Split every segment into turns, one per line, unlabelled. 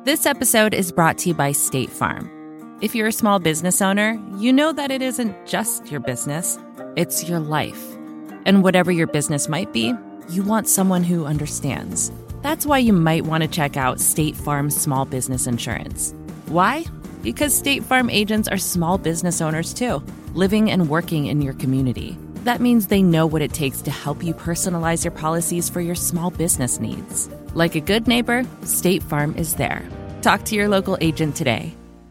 This episode is brought to you by State Farm. If you're a small business owner, you know that it isn't just your business, it's your life. And whatever your business might be, you want someone who understands. That's why you might want to check out State Farm Small Business Insurance. Why? Because State Farm agents are small business owners too, living and working in your community. That means they know what it takes to help you personalize your policies for your small business needs. Like a good neighbor, State Farm is there. Talk to your local agent today.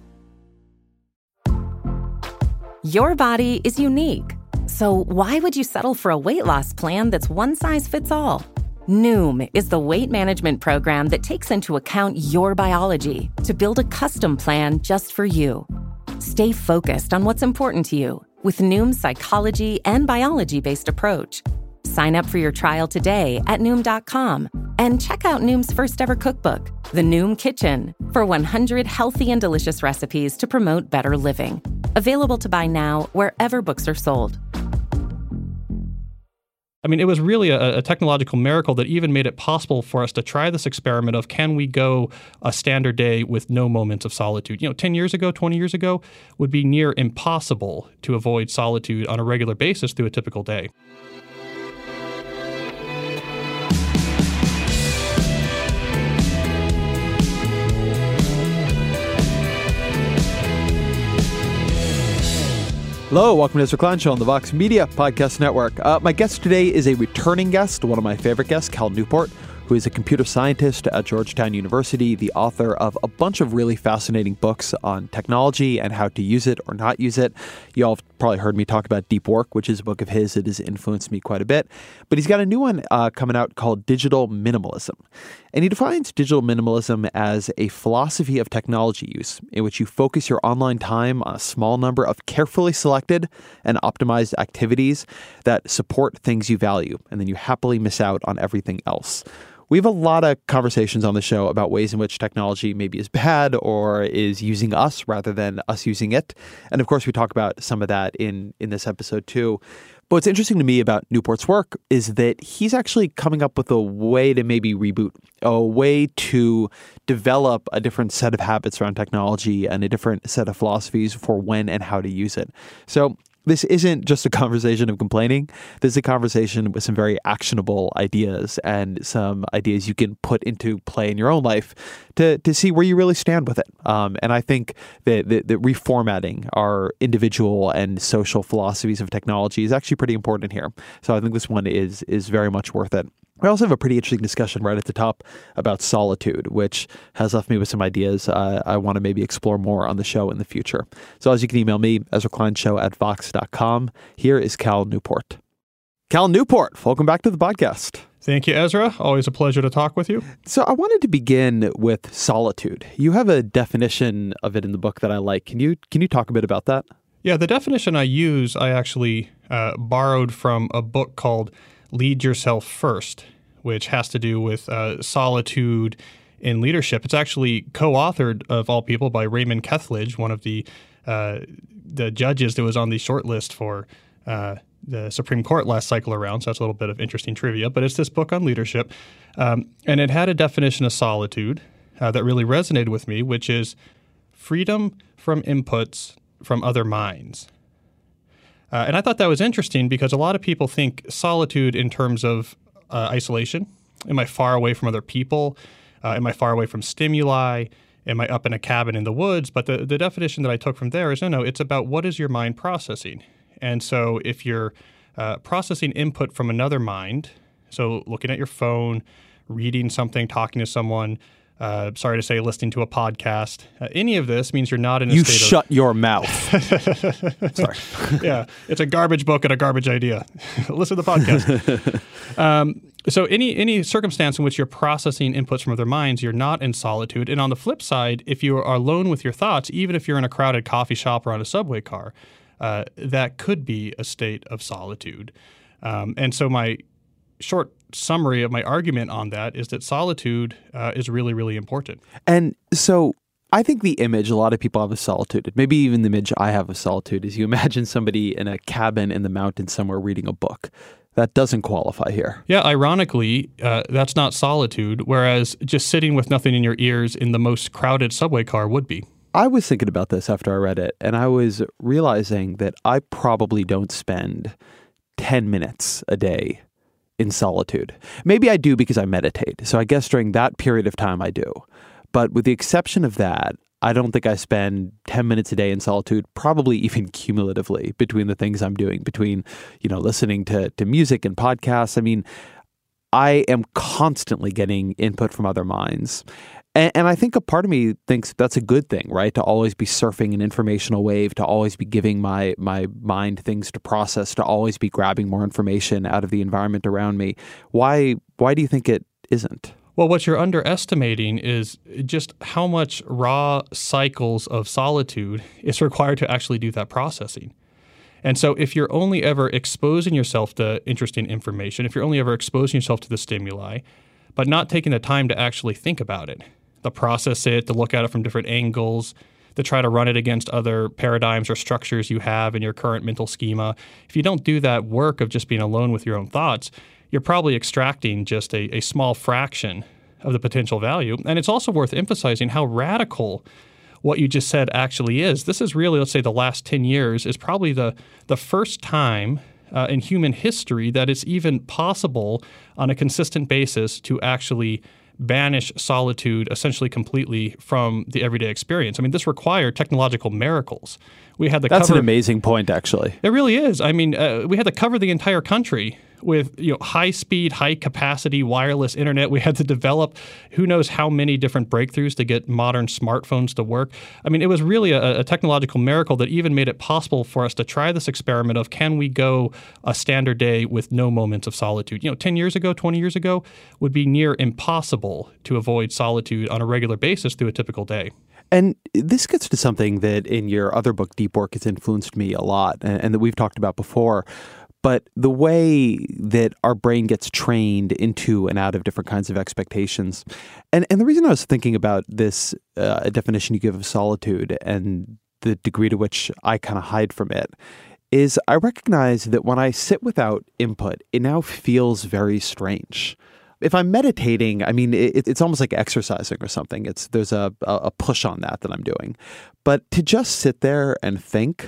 Your body is unique. So why would you settle for a weight loss plan that's one size fits all? Noom is the weight management program that takes into account your biology to build a custom plan just for you. Stay focused on what's important to you with Noom's psychology and biology-based approach. Sign up for your trial today at Noom.com and check out Noom's first ever cookbook, The Noom Kitchen, for 100 healthy and delicious recipes to promote better living. Available to buy now wherever books are sold.
I mean, it was really a technological miracle that even made it possible for us to try this experiment of can we go a standard day with no moments of solitude? 10 years ago, 20 years ago, would be near impossible to avoid solitude on a regular basis through a typical day.
Hello, welcome to Ezra Klein Show on the Vox Media Podcast Network. My guest today is a returning guest, one of my favorite guests, Cal Newport, who is a computer scientist at Georgetown University, the author of a bunch of really fascinating books on technology and how to use it or not use it. You all have probably heard me talk about Deep Work, which is a book of his that has influenced me quite a bit. But he's got a new one coming out called Digital Minimalism. And he defines digital minimalism as a philosophy of technology use in which you focus your online time on a small number of carefully selected and optimized activities that support things you value, and then you happily miss out on everything else. We have a lot of conversations on the show about ways in which technology maybe is bad or is using us rather than us using it. And of course, we talk about some of that in this episode too. But what's interesting to me about Newport's work is that he's actually coming up with a way to maybe reboot, a way to develop a different set of habits around technology and a different set of philosophies for when and how to use it. So this isn't just a conversation of complaining. This is a conversation with some very actionable ideas and some ideas you can put into play in your own life to see where you really stand with it. And I think that reformatting our individual and social philosophies of technology is actually pretty important here. So I think this one is very much worth it. We also have a pretty interesting discussion right at the top about solitude, which has left me with some ideas I want to maybe explore more on the show in the future. So as you can email me, EzraKleinShow@Vox.com. Here is Cal Newport. Cal Newport, welcome back to the podcast.
Thank you, Ezra. Always a pleasure to talk with you.
So I wanted to begin with solitude. You have a definition of it in the book that I like. Can you talk a bit about that?
Yeah, the definition I use, I actually borrowed from a book called Lead Yourself First, which has to do with solitude in leadership. It's actually co-authored, of all people, by Raymond Kethledge, one of the judges that was on the short list for the Supreme Court last cycle around. So that's a little bit of interesting trivia. But it's this book on leadership. And it had a definition of solitude that really resonated with me, which is freedom from inputs from other minds. And I thought that was interesting because a lot of people think solitude in terms of isolation. Am I far away from other people? Am I far away from stimuli? Am I up in a cabin in the woods? But the definition that I took from there is, no, it's about what is your mind processing. And so if you're processing input from another mind, so looking at your phone, reading something, talking to someone, sorry to say, listening to a podcast. Any of this means you're not in a state of...
You shut your mouth. Sorry.
Yeah, it's a garbage book and a garbage idea. Listen to the podcast. So any circumstance in which you're processing inputs from other minds, you're not in solitude. And on the flip side, if you are alone with your thoughts, even if you're in a crowded coffee shop or on a subway car, that could be a state of solitude. And so my short summary of my argument on that is that solitude is really, really important.
And so I think the image a lot of people have of solitude, maybe even the image I have of solitude, is you imagine somebody in a cabin in the mountains somewhere reading a book. that doesn't qualify here.
Yeah, ironically, that's not solitude, whereas just sitting with nothing in your ears in the most crowded subway car would be.
I was thinking about this after I read it, and I was realizing that I probably don't spend 10 minutes a day in solitude. Maybe I do because I meditate, so I guess during that period of time I do. But with the exception of that, I don't think I spend 10 minutes a day in solitude, probably even cumulatively between the things I'm doing, between, listening to music and podcasts. I mean, I am constantly getting input from other minds. And I think a part of me thinks that's a good thing, right? To always be surfing an informational wave, to always be giving my mind things to process, to always be grabbing more information out of the environment around me. Why do you think it isn't?
Well, what you're underestimating is just how much raw cycles of solitude is required to actually do that processing. And so if you're only ever exposing yourself to interesting information, if you're only ever exposing yourself to the stimuli, but not taking the time to actually think about it, to process it, to look at it from different angles, to try to run it against other paradigms or structures you have in your current mental schema, if you don't do that work of just being alone with your own thoughts, you're probably extracting just a small fraction of the potential value. And it's also worth emphasizing how radical what you just said actually is. This is really, let's say, the last 10 years is probably the first time in human history that it's even possible on a consistent basis to actually banish solitude essentially completely from the everyday experience. I mean, this required technological miracles. That's an amazing point, actually. It really is. I mean, we had to cover the entire country with high-speed, high-capacity wireless internet. We had to develop who knows how many different breakthroughs to get modern smartphones to work. I mean, it was really a technological miracle that even made it possible for us to try this experiment of can we go a standard day with no moments of solitude. 10 years ago, 20 years ago, would be near impossible to avoid solitude on a regular basis through a typical day.
And this gets to something that in your other book, Deep Work, has influenced me a lot and that we've talked about before. But the way that our brain gets trained into and out of different kinds of expectations. And the reason I was thinking about this definition you give of solitude and the degree to which I kind of hide from it is I recognize that when I sit without input, it now feels very strange. If I'm meditating, I mean, it's almost like exercising or something. There's a push on that I'm doing. But to just sit there and think,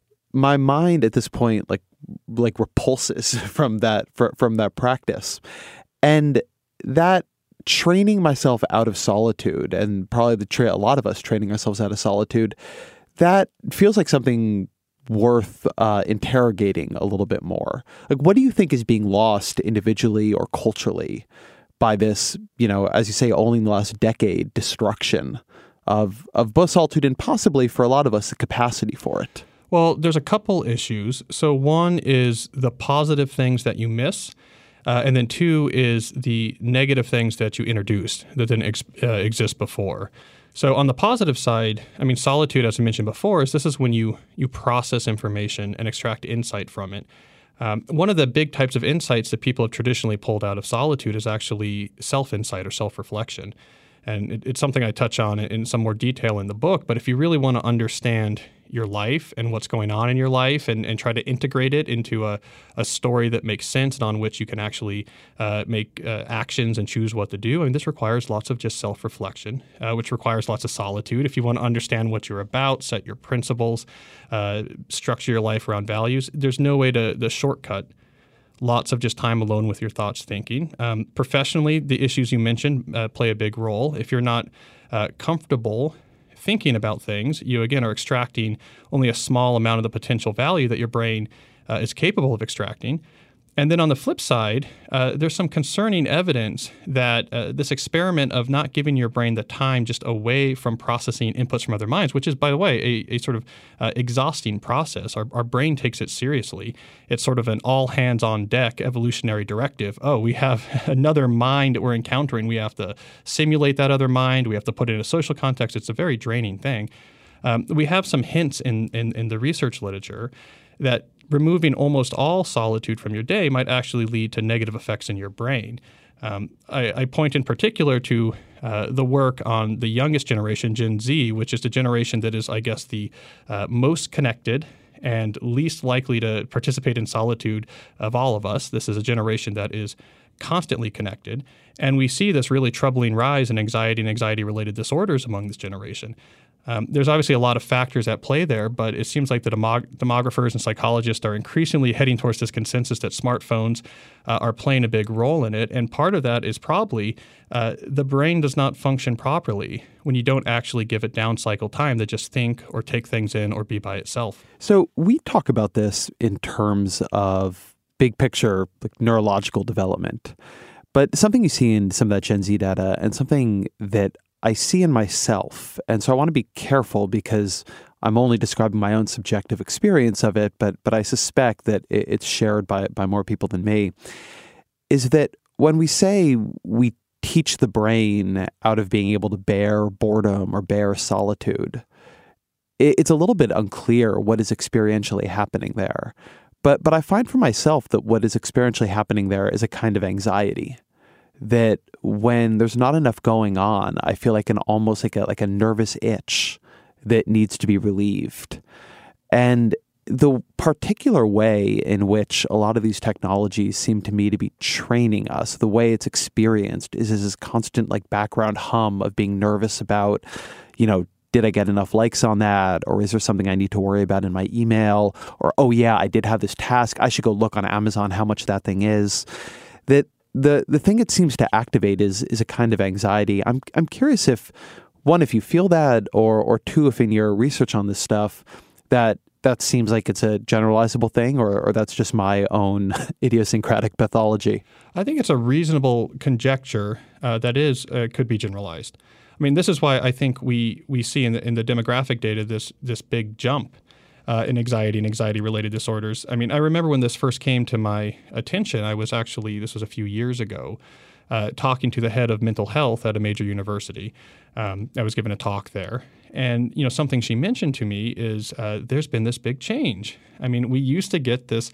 my mind at this point like repulses from that practice. And that training myself out of solitude, and probably a lot of us training ourselves out of solitude, that feels like something worth interrogating a little bit more. Like, what do you think is being lost individually or culturally by this, as you say, only in the last decade, destruction of both solitude and possibly for a lot of us the capacity for it?
Well, there's a couple issues. So one is the positive things that you miss, and then two is the negative things that you introduced that didn't exist before. So on the positive side, I mean, solitude, as I mentioned before, this is when you process information and extract insight from it. One of the big types of insights that people have traditionally pulled out of solitude is actually self-insight or self-reflection. And it's something I touch on in some more detail in the book. But if you really want to understand your life and what's going on in your life and try to integrate it into a story that makes sense and on which you can actually make actions and choose what to do, I mean, this requires lots of just self-reflection, which requires lots of solitude. If you want to understand what you're about, set your principles, structure your life around values, there's no way to shortcut lots of just time alone with your thoughts thinking. Professionally, the issues you mentioned play a big role. If you're not comfortable thinking about things, you again are extracting only a small amount of the potential value that your brain is capable of extracting. And then on the flip side, there's some concerning evidence that this experiment of not giving your brain the time just away from processing inputs from other minds, which is, by the way, a sort of exhausting process. Our brain takes it seriously. It's sort of an all-hands-on-deck evolutionary directive. Oh, we have another mind that we're encountering. We have to simulate that other mind. We have to put it in a social context. It's a very draining thing. We have some hints in the research literature that removing almost all solitude from your day might actually lead to negative effects in your brain. I point in particular to the work on the youngest generation, Gen Z, which is the generation that is, I guess, the most connected and least likely to participate in solitude of all of us. This is a generation that is constantly connected. And we see this really troubling rise in anxiety and anxiety-related disorders among this generation. There's obviously a lot of factors at play there, but it seems like the demographers and psychologists are increasingly heading towards this consensus that smartphones are playing a big role in it. And part of that is probably the brain does not function properly when you don't actually give it down cycle time to just think or take things in or be by itself.
So we talk about this in terms of big picture, like neurological development. But something you see in some of that Gen Z data and something that I see in myself, and so I want to be careful because I'm only describing my own subjective experience of it, but I suspect that it's shared by more people than me, is that when we say we teach the brain out of being able to bear boredom or bear solitude, it's a little bit unclear what is experientially happening there. But I find for myself that what is experientially happening there is a kind of anxiety. That when there's not enough going on, I feel like almost like a nervous itch that needs to be relieved. And the particular way in which a lot of these technologies seem to me to be training us, the way it's experienced is this constant like background hum of being nervous about, did I get enough likes on that? Or is there something I need to worry about in my email? Or, oh yeah, I did have this task. I should go look on Amazon how much that thing is. That the thing it seems to activate is a kind of anxiety. I'm curious if, one, if you feel that, or two, if in your research on this stuff that seems like it's a generalizable thing, or that's just my own idiosyncratic pathology.
I think it's a reasonable conjecture that could be generalized. I mean, this is why I think we see in the demographic data this big jump in anxiety and anxiety-related disorders. I mean, I remember when this first came to my attention, this was a few years ago, talking to the head of mental health at a major university. I was given a talk there. And, something she mentioned to me is there's been this big change. I mean, we used to get this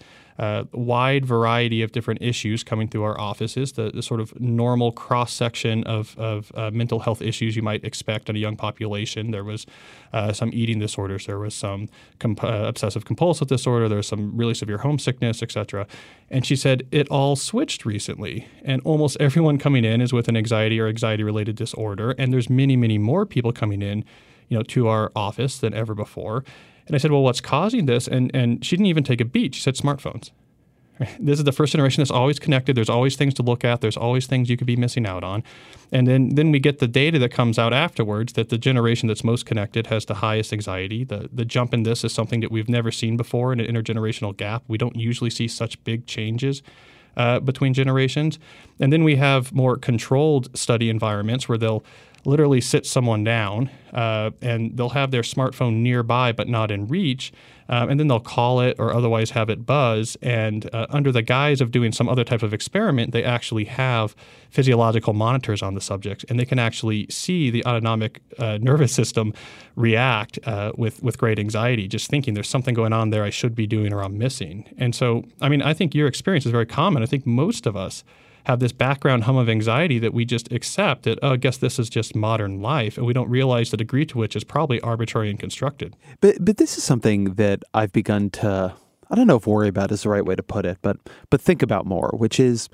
wide variety of different issues coming through our offices, the sort of normal cross-section of mental health issues you might expect in a young population. There was some eating disorders. There was some obsessive-compulsive disorder. There was some really severe homesickness, et cetera. And she said it all switched recently. And almost everyone coming in is with an anxiety or anxiety-related disorder. And there's many, many more people coming in to our office than ever before. And I said, well, what's causing this? And she didn't even take a beat. She said smartphones. This is the first generation that's always connected. There's always things to look at. There's always things you could be missing out on. And then we get the data that comes out afterwards that the generation that's most connected has the highest anxiety. The jump in this is something that we've never seen before in an intergenerational gap. We don't usually see such big changes between generations. And then we have more controlled study environments where they'll literally sit someone down and they'll have their smartphone nearby but not in reach, and then they'll call it or otherwise have it buzz. And under the guise of doing some other type of experiment, they actually have physiological monitors on the subjects, and they can actually see the autonomic nervous system react with great anxiety, just thinking there's something going on there I should be doing or I'm missing. And so, I mean, I think your experience is very common. I think most of us have this background hum of anxiety that we just accept that, I guess this is just modern life, and we don't realize the degree to which is probably arbitrary and constructed.
But this is something that I've begun to, I don't know if worry about is the right way to put it, but think about more, which is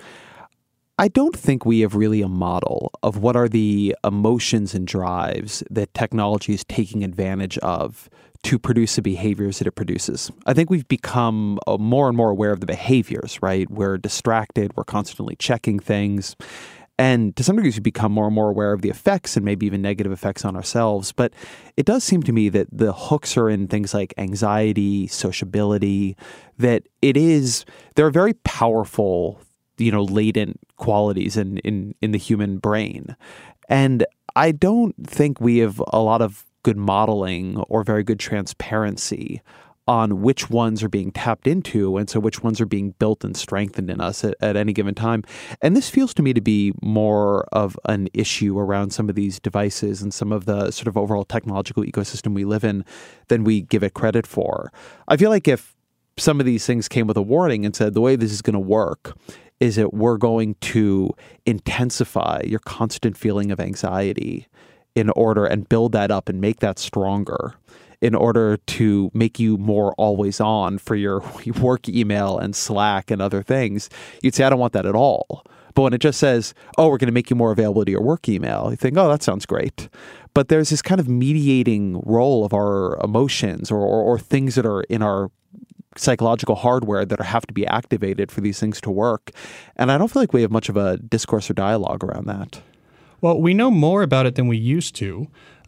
I don't think we have really a model of what are the emotions and drives that technology is taking advantage of to produce the behaviors that it produces. I think we've become more and more aware of the behaviors, right? We're distracted. We're constantly checking things. And to some degree, we've become more and more aware of the effects and maybe even negative effects on ourselves. But it does seem to me that the hooks are in things like anxiety, sociability, that there are very powerful, latent qualities in the human brain. And I don't think we have a lot of good modeling or very good transparency on which ones are being tapped into, and so which ones are being built and strengthened in us at any given time. And this feels to me to be more of an issue around some of these devices and some of the sort of overall technological ecosystem we live in than we give it credit for. I feel like if some of these things came with a warning and said, the way this is going to work is that we're going to intensify your constant feeling of anxiety in order and build that up and make that stronger. in order to make you more always on for your work email and Slack and other things, you'd say, I don't want that at all. But when it just says, oh, we're going to make you more available to your work email, you think, oh, that sounds great. But there's this kind of mediating role of our emotions or things that are in our psychological hardware that have to be activated for these things to work. And I don't feel like we have much of a discourse or dialogue around that.
Well, we know more about it than we used to.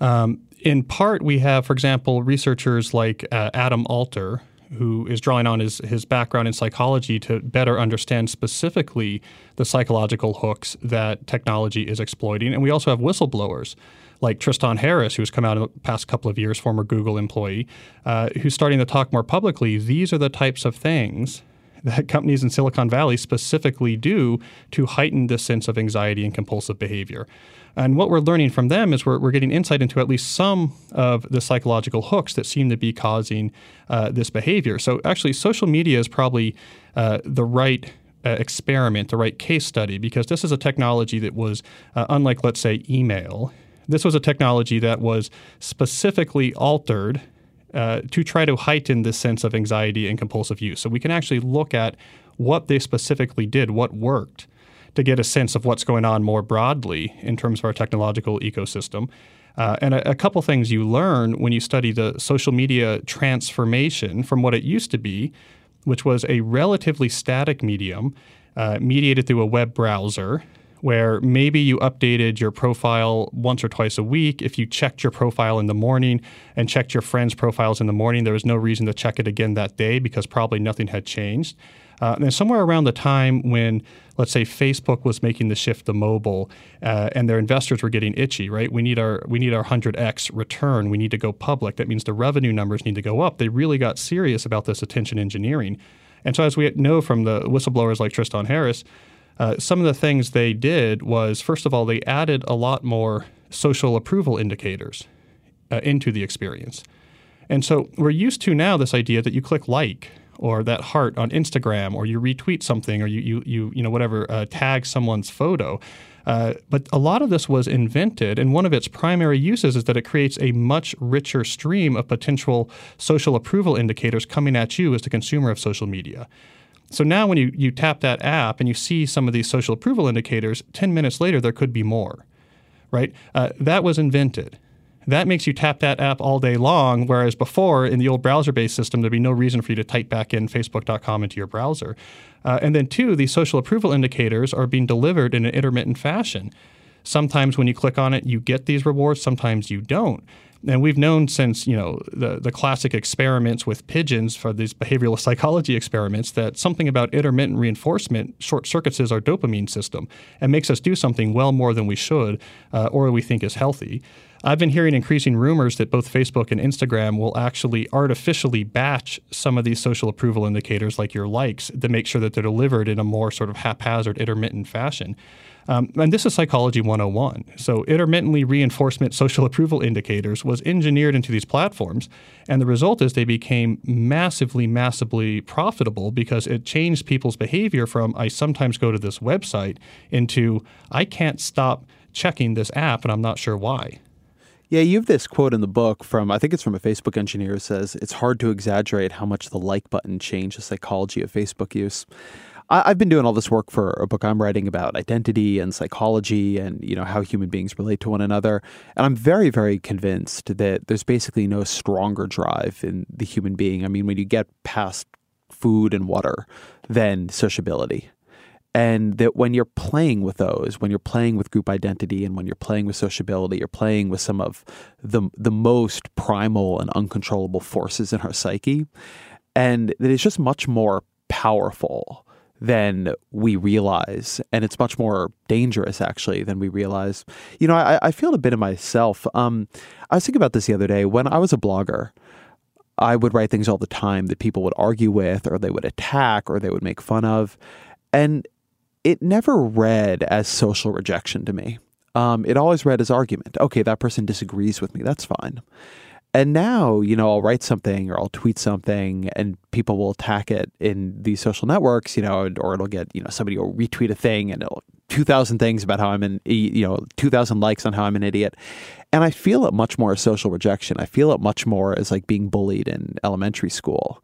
In part, we have, for example, researchers like Adam Alter, who is drawing on his background in psychology to better understand specifically the psychological hooks that technology is exploiting. And we also have whistleblowers like Tristan Harris, who's come out in the past couple of years, former Google employee, who's starting to talk more publicly. These are the types of things that companies in Silicon Valley specifically do to heighten this sense of anxiety and compulsive behavior. And what we're learning from them is we're getting insight into at least some of the psychological hooks that seem to be causing this behavior. So actually, social media is probably the right experiment, the right case study, because this is a technology that was, unlike, let's say, email, this was a technology that was specifically altered to try to heighten this sense of anxiety and compulsive use. So we can actually look at what they specifically did, what worked, to get a sense of what's going on more broadly in terms of our technological ecosystem. And a couple things you learn when you study the social media transformation from what it used to be, which was a relatively static medium mediated through a web browser, where maybe you updated your profile once or twice a week. If you checked your profile in the morning and checked your friends' profiles in the morning, there was no reason to check it again that day because probably nothing had changed. And somewhere around the time when, let's say, Facebook was making the shift to mobile and their investors were getting itchy, right? We need our 100x return. We need to go public. That means the revenue numbers need to go up. They really got serious about this attention engineering. And so as we know from the whistleblowers like Tristan Harris, some of the things they did was, first of all, they added a lot more social approval indicators into the experience. And so we're used to now this idea that you click like or that heart on Instagram, or you retweet something, or you whatever, tag someone's photo. But a lot of this was invented, and one of its primary uses is that it creates a much richer stream of potential social approval indicators coming at you as the consumer of social media. So now when you tap that app and you see some of these social approval indicators, 10 minutes later there could be more, right? That was invented. That makes you tap that app all day long, whereas before in the old browser-based system, there'd be no reason for you to type back in facebook.com into your browser. And then two, these social approval indicators are being delivered in an intermittent fashion. Sometimes when you click on it, you get these rewards. Sometimes you don't. And we've known since, the classic experiments with pigeons for these behavioral psychology experiments that something about intermittent reinforcement short circuits our dopamine system and makes us do something well more than we should or we think is healthy. I've been hearing increasing rumors that both Facebook and Instagram will actually artificially batch some of these social approval indicators like your likes to make sure that they're delivered in a more sort of haphazard, intermittent fashion. And this is Psychology 101. So intermittently reinforcement social approval indicators was engineered into these platforms. And the result is they became massively profitable because it changed people's behavior from I sometimes go to this website into I can't stop checking this app and I'm not sure why.
Yeah, you have this quote in the book from, I think it's from a Facebook engineer who says, it's hard to exaggerate how much the like button changed the psychology of Facebook use. I've been doing all this work for a book I'm writing about identity and psychology and, how human beings relate to one another. And I'm very, very convinced that there's basically no stronger drive in the human being. I mean, when you get past food and water, then sociability. And that when you're playing with those, when you're playing with group identity and when you're playing with sociability, you're playing with some of the most primal and uncontrollable forces in our psyche. And that it's just much more powerful than we realize. And it's much more dangerous, actually, than we realize. I feel it a bit of myself. I was thinking about this the other day. When I was a blogger, I would write things all the time that people would argue with or they would attack or they would make fun of. And it never read as social rejection to me. It always read as argument. Okay, that person disagrees with me. That's fine. And now, I'll write something or I'll tweet something and people will attack it in these social networks, or it'll get, somebody will retweet a thing and it'll 2,000 things about how I'm 2,000 likes on how I'm an idiot. And I feel it much more as social rejection. I feel it much more as like being bullied in elementary school.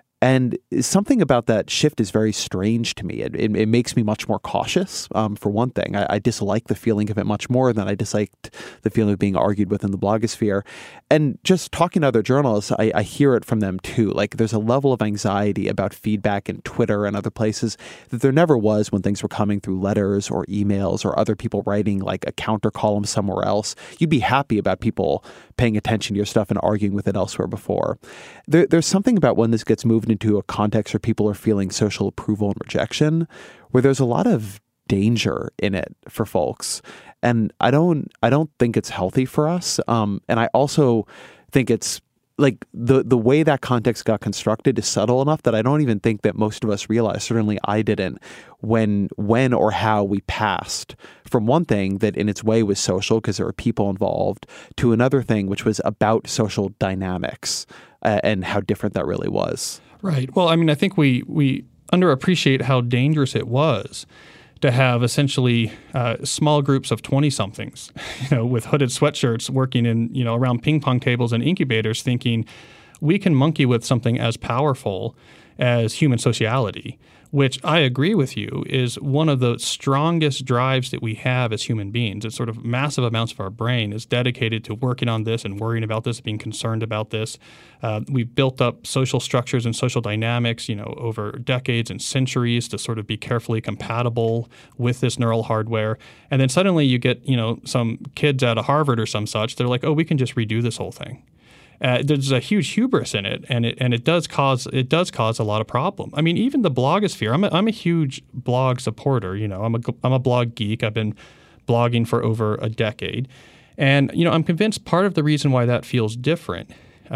And something about that shift is very strange to me. It makes me much more cautious, for one thing. I dislike the feeling of it much more than I disliked the feeling of being argued with in the blogosphere. And just talking to other journalists, I hear it from them too. Like there's a level of anxiety about feedback in Twitter and other places that there never was when things were coming through letters or emails or other people writing like a counter column somewhere else. You'd be happy about people paying attention to your stuff and arguing with it elsewhere before. There's something about when this gets moved into a context where people are feeling social approval and rejection, where there's a lot of danger in it for folks. And I don't think it's healthy for us. And I also think it's like the way that context got constructed is subtle enough that I don't even think that most of us realize, certainly I didn't, when or how we passed from one thing that in its way was social because there were people involved to another thing which was about social dynamics and how different that really was.
Right. Well, I mean, I think we underappreciate how dangerous it was to have essentially small groups of 20-somethings, with hooded sweatshirts working in, around ping pong tables and incubators thinking we can monkey with something as powerful as human sociality, which I agree with you is one of the strongest drives that we have as human beings. It's sort of massive amounts of our brain is dedicated to working on this and worrying about this, being concerned about this. We've built up social structures and social dynamics, over decades and centuries to sort of be carefully compatible with this neural hardware. And then suddenly you get, some kids out of Harvard or some such. They're like, oh, we can just redo this whole thing. There's a huge hubris in it, and it does cause a lot of problem. I mean, even the blogosphere. I'm a huge blog supporter. I'm a blog geek. I've been blogging for over a decade, and I'm convinced part of the reason why that feels different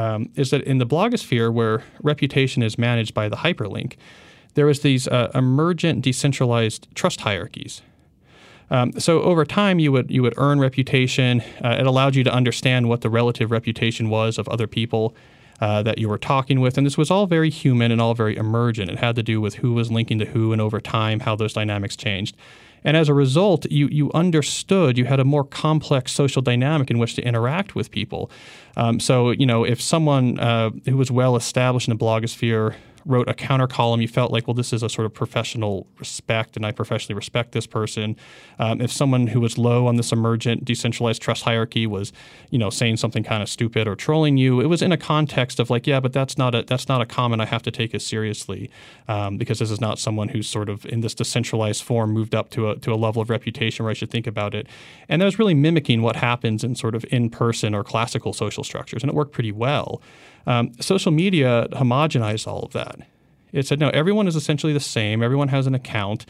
is that in the blogosphere, where reputation is managed by the hyperlink, there is these emergent decentralized trust hierarchies. So over time, you would earn reputation. It allowed you to understand what the relative reputation was of other people that you were talking with. And this was all very human and all very emergent. It had to do with who was linking to who and over time how those dynamics changed. And as a result, you understood, you had a more complex social dynamic in which to interact with people. So, if someone who was well established in the blogosphere wrote a counter column, you felt like, well, this is a sort of professional respect, and I professionally respect this person. If someone who was low on this emergent decentralized trust hierarchy was, saying something kind of stupid or trolling you, it was in a context of like, yeah, but that's not a comment I have to take as seriously because this is not someone who's sort of in this decentralized form moved up to a level of reputation where I should think about it. And that was really mimicking what happens in sort of in-person or classical social structures, and it worked pretty well. Social media homogenized all of that. It said, no, everyone is essentially the same. Everyone has an account.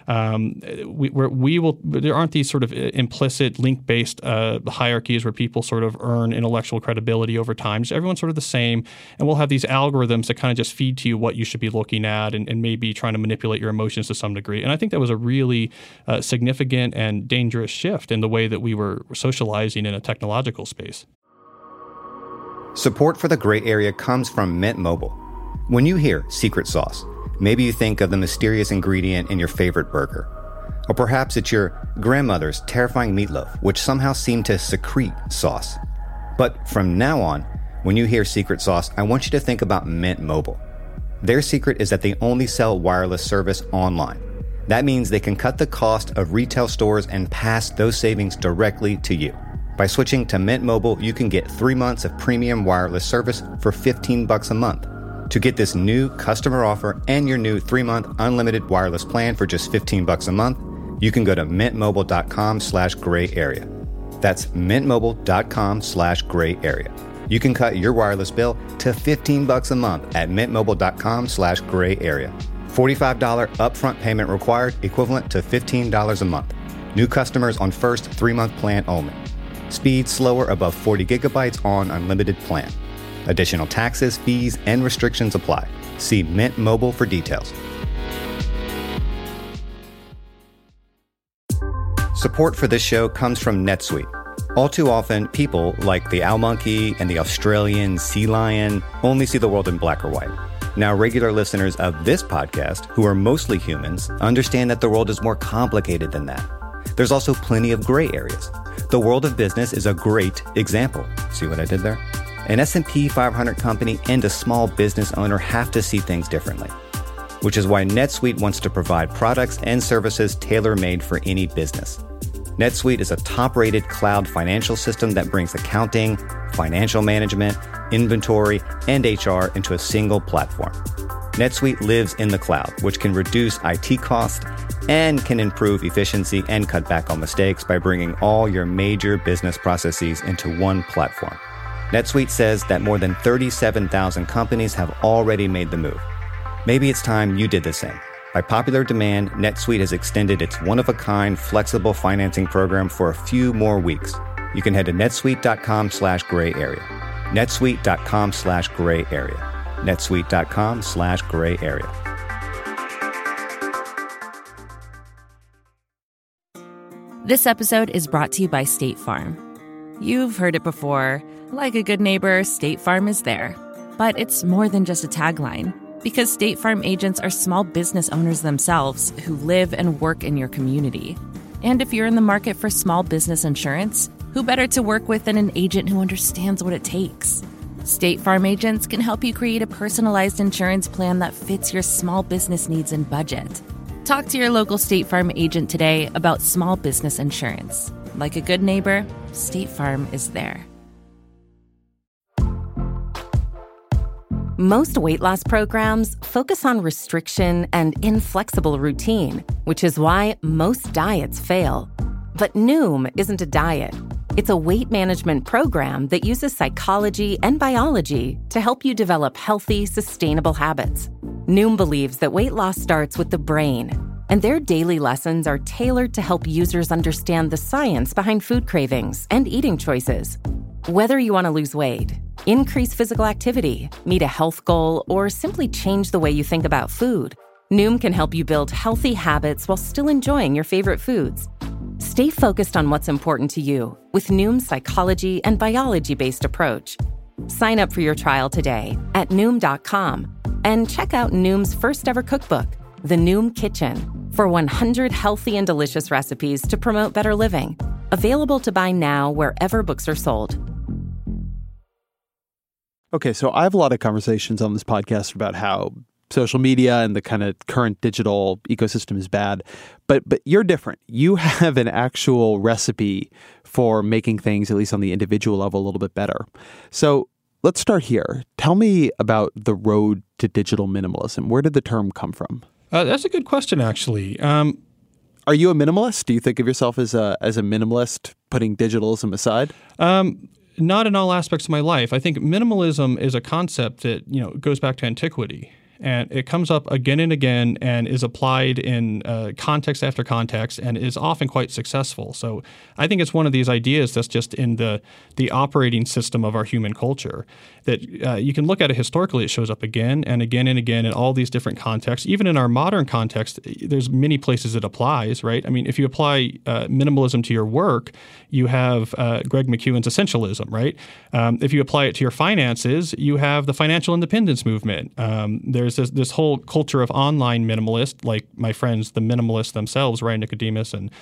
There aren't these sort of implicit link-based hierarchies where people sort of earn intellectual credibility over time. Just everyone's sort of the same. And we'll have these algorithms that kind of just feed to you what you should be looking at and maybe trying to manipulate your emotions to some degree. And I think that was a really significant and dangerous shift in the way that we were socializing in a technological space.
Support for the Gray Area comes from Mint Mobile. When you hear secret sauce, maybe you think of the mysterious ingredient in your favorite burger. Or perhaps it's your grandmother's terrifying meatloaf, which somehow seemed to secrete sauce. But from now on, when you hear secret sauce, I want you to think about Mint Mobile. Their secret is that they only sell wireless service online. That means they can cut the cost of retail stores and pass those savings directly to you. By switching to Mint Mobile, you can get 3 months of premium wireless service for $15 a month. To get this new customer offer and your new 3-month unlimited wireless plan for just $15 a month, you can go to mintmobile.com/gray area. That's mintmobile.com/gray area. You can cut your wireless bill to $15 a month at mintmobile.com/gray area. $45 upfront payment required, equivalent to $15 a month. New customers on first 3-month plan only. Speed slower above 40 gigabytes on unlimited plan. Additional taxes, fees, and restrictions apply. See Mint Mobile for details. Support for this show comes from NetSuite. All too often, people like the owl monkey and the Australian sea lion only see the world in black or white. Now, regular listeners of this podcast, who are mostly humans, understand that the world is more complicated than that. There's also plenty of gray areas. The world of business is a great example. See what I did there? An S&P 500 company and a small business owner have to see things differently, which is why NetSuite wants to provide products and services tailor-made for any business. NetSuite is a top-rated cloud financial system that brings accounting, financial management, inventory, and HR into a single platform. NetSuite lives in the cloud, which can reduce IT costs and can improve efficiency and cut back on mistakes by bringing all your major business processes into one platform. NetSuite says that more than 37,000 companies have already made the move. Maybe it's time you did the same. By popular demand, NetSuite has extended its one-of-a-kind flexible financing program for a few more weeks. You can head to netsuite.com/gray area. netsuite.com/gray area. netsuite.com/gray area.
This episode is brought to you by State Farm. You've heard it before. Like a good neighbor, State Farm is there. But it's more than just a tagline, because State Farm agents are small business owners themselves who live and work in your community. And if you're in the market for small business insurance, who better to work with than an agent who understands what it takes? State Farm agents can help you create a personalized insurance plan that fits your small business needs and budget. Talk to your local State Farm agent today about small business insurance. Like a good neighbor, State Farm is there.
Most weight loss programs focus on restriction and inflexible routine, which is why most diets fail. But Noom isn't a diet. It's a weight management program that uses psychology and biology to help you develop healthy, sustainable habits. Noom believes that weight loss starts with the brain, and their daily lessons are tailored to help users understand the science behind food cravings and eating choices. Whether you want to lose weight, increase physical activity, meet a health goal, or simply change the way you think about food, Noom can help you build healthy habits while still enjoying your favorite foods. Stay focused on what's important to you with Noom's psychology and biology-based approach. Sign up for your trial today at Noom.com and check out Noom's first ever cookbook, The Noom Kitchen, for 100 healthy and delicious recipes to promote better living. Available to buy now wherever books are sold.
Okay, so I have a lot of conversations on this podcast about how social media and the kind of current digital ecosystem is bad. But you're different. You have an actual recipe for making things, at least on the individual level, a little bit better. So let's start here. Tell me about the road to digital minimalism. Where did the term come from?
That's a good question, actually.
Are you a minimalist? Do you think of yourself as a minimalist, putting digitalism aside?
Not in all aspects of my life. I think minimalism is a concept that, goes back to antiquity. And it comes up again and again and is applied in context after context and is often quite successful. So I think it's one of these ideas that's just in the operating system of our human culture that you can look at it historically. It shows up again and again and again in all these different contexts. Even in our modern context, there's many places it applies, right? I mean, if you apply minimalism to your work, you have Greg McKeown's essentialism, right? If you apply it to your finances, you have the financial independence movement. There's this whole culture of online minimalist, like my friends, the minimalists themselves, Ryan Nicodemus and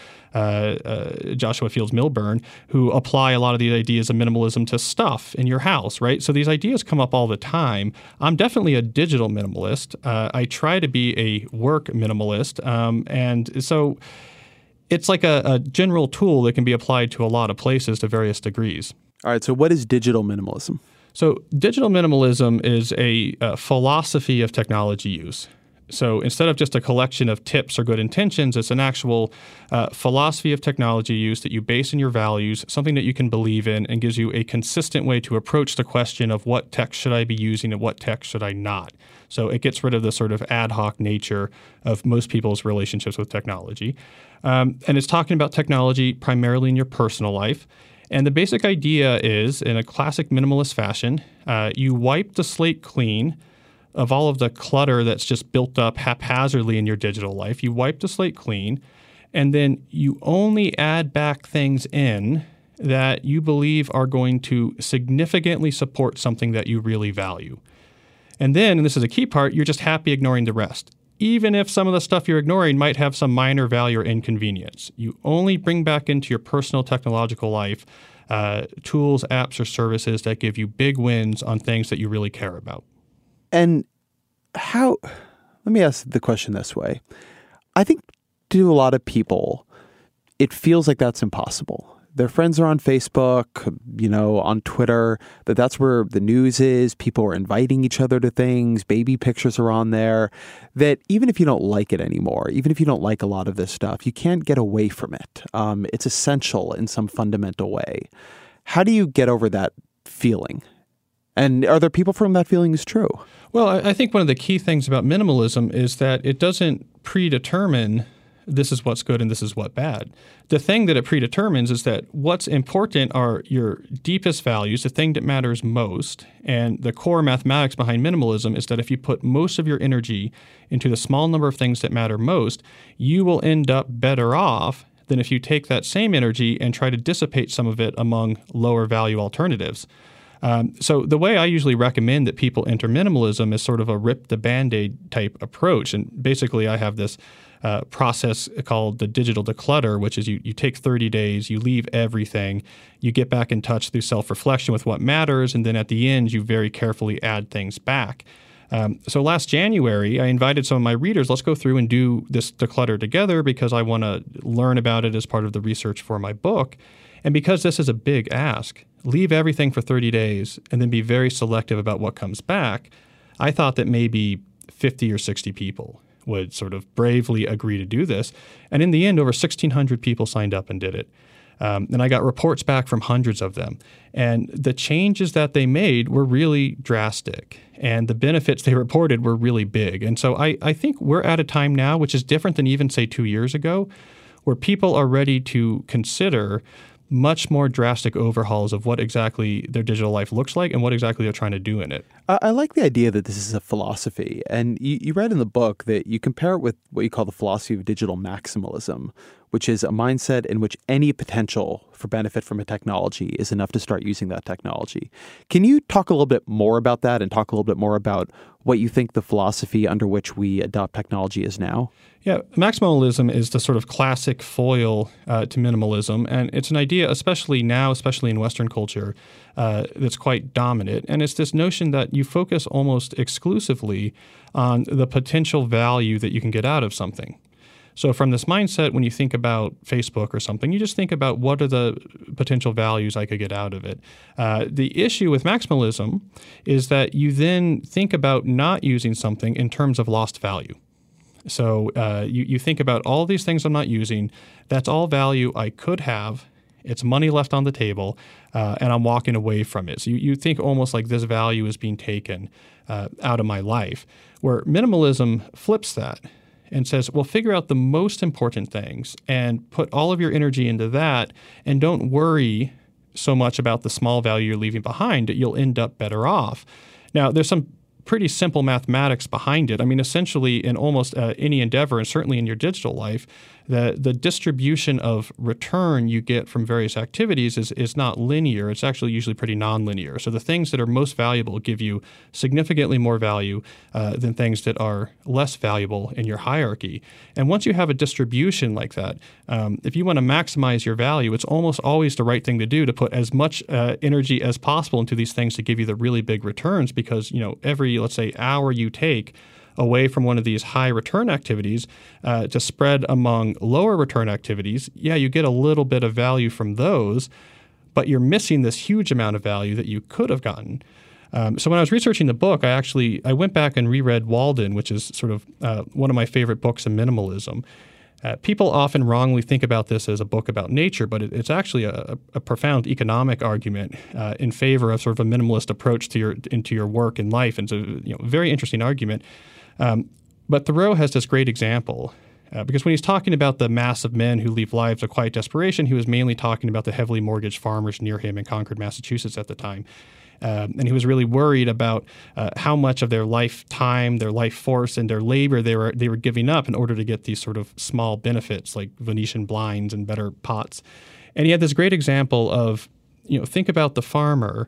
Joshua Fields Milburn, who apply a lot of these ideas of minimalism to stuff in your house, right? So these ideas come up all the time. I'm definitely a digital minimalist. I try to be a work minimalist. And so it's like a general tool that can be applied to a lot of places to various degrees.
All right, so what is digital minimalism?
So digital minimalism is a philosophy of technology use. So instead of just a collection of tips or good intentions, it's an actual philosophy of technology use that you base in your values, something that you can believe in, and gives you a consistent way to approach the question of what tech should I be using and what tech should I not. So it gets rid of the sort of ad hoc nature of most people's relationships with technology. And it's talking about technology primarily in your personal life. And the basic idea is, in a classic minimalist fashion, you wipe the slate clean of all of the clutter that's just built up haphazardly in your digital life. You wipe the slate clean, and then you only add back things in that you believe are going to significantly support something that you really value. And then, and this is a key part, you're just happy ignoring the rest. Even if some of the stuff you're ignoring might have some minor value or inconvenience. You only bring back into your personal technological life tools, apps, or services that give you big wins on things that you really care about.
And let me ask the question this way. I think to a lot of people, it feels like that's impossible. Their friends are on Facebook, on Twitter, that's where the news is. People are inviting each other to things. Baby pictures are on there. That even if you don't like it anymore, even if you don't like a lot of this stuff, you can't get away from it. It's essential in some fundamental way. How do you get over that feeling? And are there people for whom that feeling is true?
Well, I think one of the key things about minimalism is that it doesn't predetermine this is what's good and this is what's bad. The thing that it predetermines is that what's important are your deepest values, the thing that matters most. And the core mathematics behind minimalism is that if you put most of your energy into the small number of things that matter most, you will end up better off than if you take that same energy and try to dissipate some of it among lower value alternatives. So the way I usually recommend that people enter minimalism is sort of a rip the Band-Aid type approach. And basically I have this process called the digital declutter, which is you take 30 days, you leave everything, you get back in touch through self-reflection with what matters, and then at the end, you very carefully add things back. So last January, I invited some of my readers, let's go through and do this declutter together because I want to learn about it as part of the research for my book. And because this is a big ask, leave everything for 30 days and then be very selective about what comes back, I thought that maybe 50 or 60 people would sort of bravely agree to do this. And in the end, over 1,600 people signed up and did it. And I got reports back from hundreds of them. And the changes that they made were really drastic. And the benefits they reported were really big. And so I think we're at a time now, which is different than even, say, 2 years ago, where people are ready to consider much more drastic overhauls of what exactly their digital life looks like and what exactly they're trying to do in it.
I like the idea that this is a philosophy. And you read in the book that you compare it with what you call the philosophy of digital maximalism, which is a mindset in which any potential for benefit from a technology is enough to start using that technology. Can you talk a little bit more about that and talk a little bit more about what you think the philosophy under which we adopt technology is now?
Yeah, maximalism is the sort of classic foil to minimalism, and it's an idea, especially now, especially in Western culture, that's quite dominant. And it's this notion that you focus almost exclusively on the potential value that you can get out of something. So from this mindset, when you think about Facebook or something, you just think about what are the potential values I could get out of it. The issue with maximalism is that you then think about not using something in terms of lost value. So you think about all these things I'm not using. That's all value I could have. It's money left on the table, and I'm walking away from it. So you think almost like this value is being taken out of my life, where minimalism flips that and says, well, figure out the most important things and put all of your energy into that, and don't worry so much about the small value you're leaving behind. You'll end up better off. Now, there's some pretty simple mathematics behind it. I mean, essentially in almost any endeavor, and certainly in your digital life, the distribution of return you get from various activities is not linear. It's actually usually pretty nonlinear. So the things that are most valuable give you significantly more value than things that are less valuable in your hierarchy. And once you have a distribution like that, if you want to maximize your value, it's almost always the right thing to do to put as much energy as possible into these things to give you the really big returns, because every, let's say, hour you take away from one of these high return activities to spread among lower return activities, yeah, you get a little bit of value from those, but you're missing this huge amount of value that you could have gotten. So when I was researching the book, I went back and reread Walden, which is sort of one of my favorite books in minimalism. People often wrongly think about this as a book about nature, but it's actually a profound economic argument in favor of sort of a minimalist approach to your work and life. And it's a very interesting argument. But Thoreau has this great example because when he's talking about the mass of men who leave lives of quiet desperation, he was mainly talking about the heavily mortgaged farmers near him in Concord, Massachusetts at the time. And he was really worried about how much of their lifetime, their life force, and their labor they were giving up in order to get these sort of small benefits like Venetian blinds and better pots. And he had this great example of, think about the farmer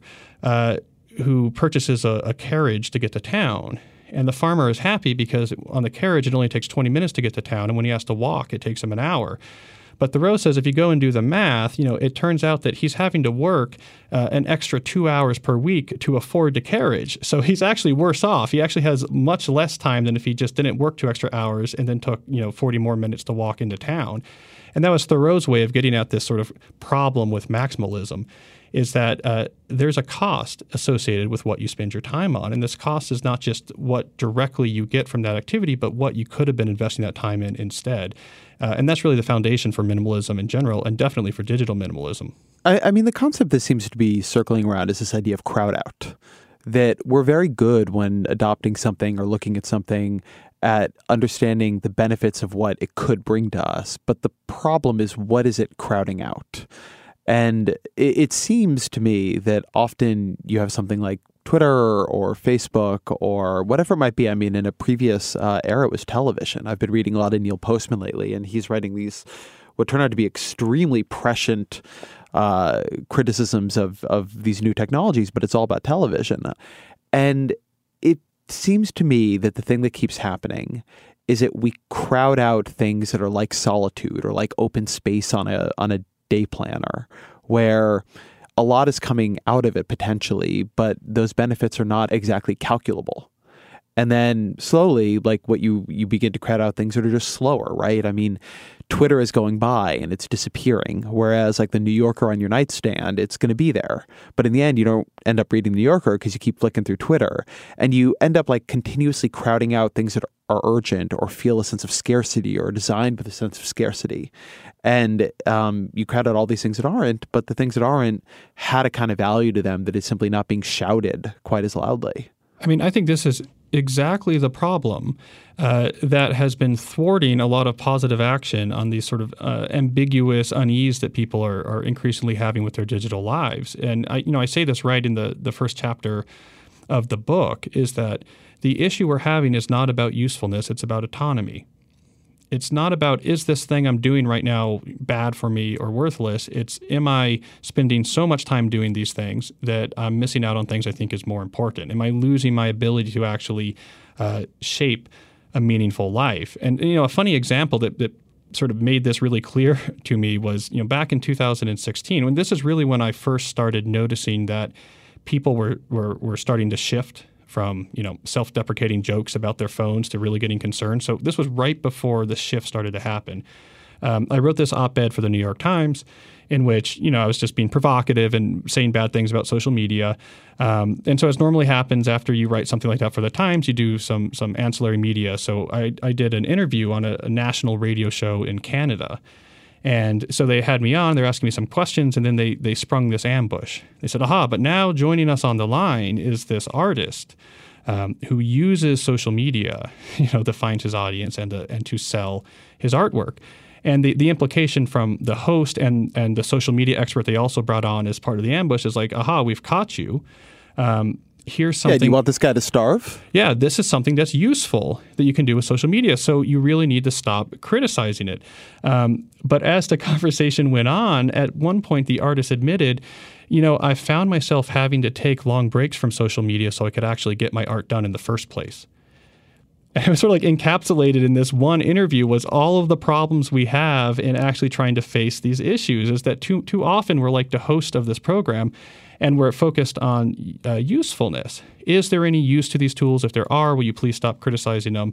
who purchases a carriage to get to town. And the farmer is happy because on the carriage, it only takes 20 minutes to get to town. And when he has to walk, it takes him an hour. But Thoreau says if you go and do the math, it turns out that he's having to work an extra 2 hours per week to afford the carriage. So he's actually worse off. He actually has much less time than if he just didn't work 2 extra hours and then took 40 more minutes to walk into town. And that was Thoreau's way of getting at this sort of problem with maximalism, is that there's a cost associated with what you spend your time on. And this cost is not just what directly you get from that activity, but what you could have been investing that time in instead. And that's really the foundation for minimalism in general, and definitely for digital minimalism.
I mean, the concept that seems to be circling around is this idea of crowd out, that we're very good when adopting something or looking at something at understanding the benefits of what it could bring to us. But the problem is, what is it crowding out? And it seems to me that often you have something like Twitter or Facebook or whatever it might be. I mean, in a previous era, it was television. I've been reading a lot of Neil Postman lately, and he's writing these what turn out to be extremely prescient criticisms of these new technologies, but it's all about television. And it seems to me that the thing that keeps happening is that we crowd out things that are like solitude or like open space on a day planner, where a lot is coming out of it potentially, but those benefits are not exactly calculable. And then slowly, like what you begin to crowd out things that are just slower, right? I mean, Twitter is going by and it's disappearing, whereas like the New Yorker on your nightstand, it's going to be there. But in the end, you don't end up reading the New Yorker because you keep flicking through Twitter, and you end up like continuously crowding out things that are urgent or feel a sense of scarcity or are designed with a sense of scarcity. And you crowd out all these things that aren't, but the things that aren't had a kind of value to them that is simply not being shouted quite as loudly.
I mean, I think this is exactly the problem that has been thwarting a lot of positive action on these sort of ambiguous unease that people are increasingly having with their digital lives. And I say this right in the first chapter of the book, is that the issue we're having is not about usefulness, it's about autonomy. It's not about, is this thing I'm doing right now bad for me or worthless? It's, am I spending so much time doing these things that I'm missing out on things I think is more important? Am I losing my ability to actually shape a meaningful life? And, a funny example that sort of made this really clear to me was, back in 2016, when this is really when I first started noticing that people were starting to shift from, self-deprecating jokes about their phones to really getting concerned. So this was right before the shift started to happen. I wrote this op-ed for the New York Times in which, I was just being provocative and saying bad things about social media. And so as normally happens after you write something like that for the Times, you do some ancillary media. So I did an interview on a national radio show in Canada. And so they had me on, they're asking me some questions, and then they sprung this ambush. They said, but now joining us on the line is this artist who uses social media, to find his audience and to sell his artwork. And the implication from the host and the social media expert they also brought on as part of the ambush is like, we've caught you. Here's something.
Yeah, do you want this guy to starve?
Yeah, this is something that's useful that you can do with social media. So you really need to stop criticizing it. But as the conversation went on, at one point the artist admitted, I found myself having to take long breaks from social media so I could actually get my art done in the first place. And it was sort of like encapsulated in this one interview was all of the problems we have in actually trying to face these issues, is that too often we're like the host of this program and we're focused on usefulness. Is there any use to these tools? If there are, will you please stop criticizing them?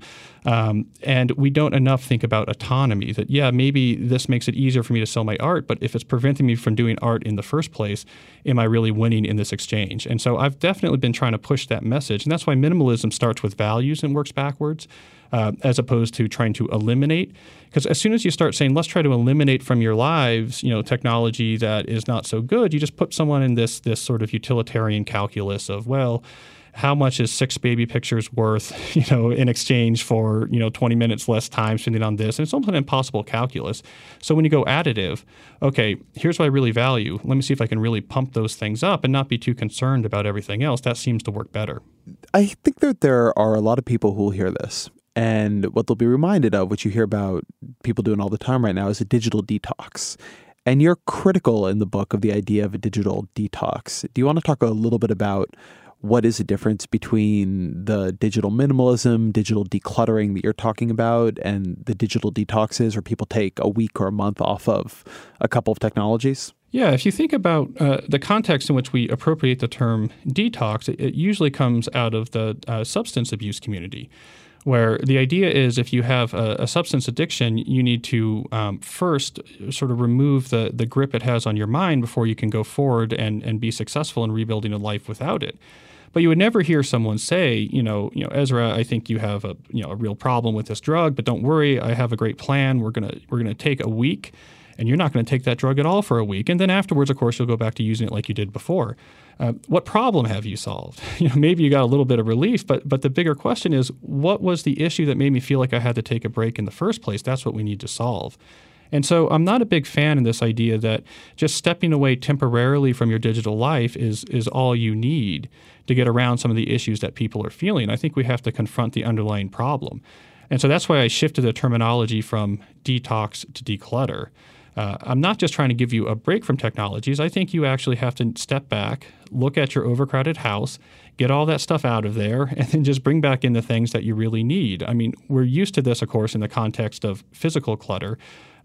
And we don't enough think about autonomy, that, maybe this makes it easier for me to sell my art, but if it's preventing me from doing art in the first place, am I really winning in this exchange? And so I've definitely been trying to push that message. And that's why minimalism starts with values and works backwards, as opposed to trying to eliminate. Because as soon as you start saying, let's try to eliminate from your lives, technology that is not so good, you just put someone in this sort of utilitarian calculus of, well, how much is 6 baby pictures worth, in exchange for, 20 minutes less time spending on this? And it's almost an impossible calculus. So when you go additive, okay, here's what I really value. Let me see if I can really pump those things up and not be too concerned about everything else. That seems to work better.
I think that there are a lot of people who will hear this, and what they'll be reminded of, which you hear about people doing all the time right now, is a digital detox. And you're critical in the book of the idea of a digital detox. Do you want to talk a little bit about what is the difference between the digital minimalism, digital decluttering that you're talking about, and the digital detoxes where people take a week or a month off of a couple of technologies?
Yeah, if you think about the context in which we appropriate the term detox, it usually comes out of the substance abuse community, where the idea is if you have a substance addiction, you need to first sort of remove the grip it has on your mind before you can go forward and be successful in rebuilding a life without it. But you would never hear someone say, Ezra, I think you have a real problem with this drug, but don't worry, I have a great plan. We're gonna take a week, and you're not going to take that drug at all for a week, and then afterwards, of course, you'll go back to using it like you did before. What problem have you solved? Maybe you got a little bit of relief, but the bigger question is, what was the issue that made me feel like I had to take a break in the first place? That's what we need to solve. And so I'm not a big fan in this idea that just stepping away temporarily from your digital life is all you need to get around some of the issues that people are feeling. I think we have to confront the underlying problem. And so that's why I shifted the terminology from detox to declutter. I'm not just trying to give you a break from technologies. I think you actually have to step back, look at your overcrowded house, get all that stuff out of there, and then just bring back in the things that you really need. I mean, we're used to this, of course, in the context of physical clutter.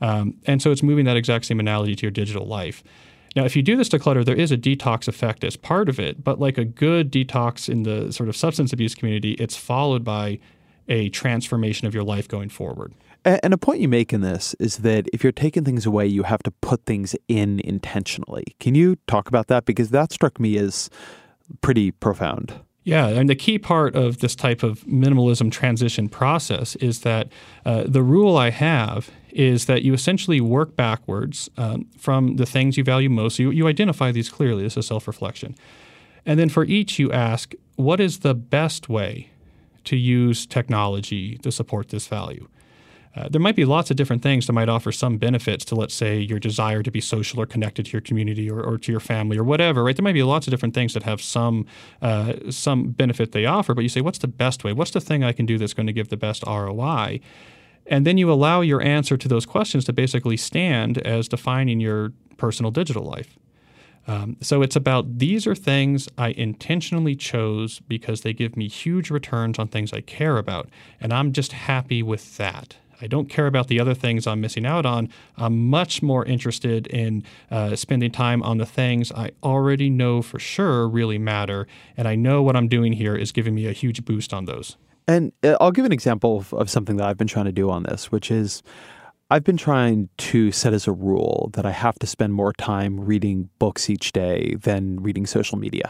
And so it's moving that exact same analogy to your digital life. Now, if you do this declutter, there is a detox effect as part of it, but like a good detox in the sort of substance abuse community, it's followed by a transformation of your life going forward.
And a point you make in this is that if you're taking things away, you have to put things in intentionally. Can you talk about that? Because that struck me as pretty profound.
Yeah, and the key part of this type of minimalism transition process is that the rule I have is that you essentially work backwards from the things you value most. You identify these clearly. This is self-reflection. And then for each, you ask, what is the best way to use technology to support this value? There might be lots of different things that might offer some benefits to, let's say, your desire to be social or connected to your community or to your family or whatever, right? There might be lots of different things that have some benefit they offer, but you say, what's the best way? What's the thing I can do that's going to give the best ROI? And then you allow your answer to those questions to basically stand as defining your personal digital life. So it's about these are things I intentionally chose because they give me huge returns on things I care about, and I'm just happy with that. I don't care about the other things I'm missing out on. I'm much more interested in spending time on the things I already know for sure really matter, and I know what I'm doing here is giving me a huge boost on those.
And I'll give an example of something that I've been trying to do on this, which is I've been trying to set as a rule that I have to spend more time reading books each day than reading social media.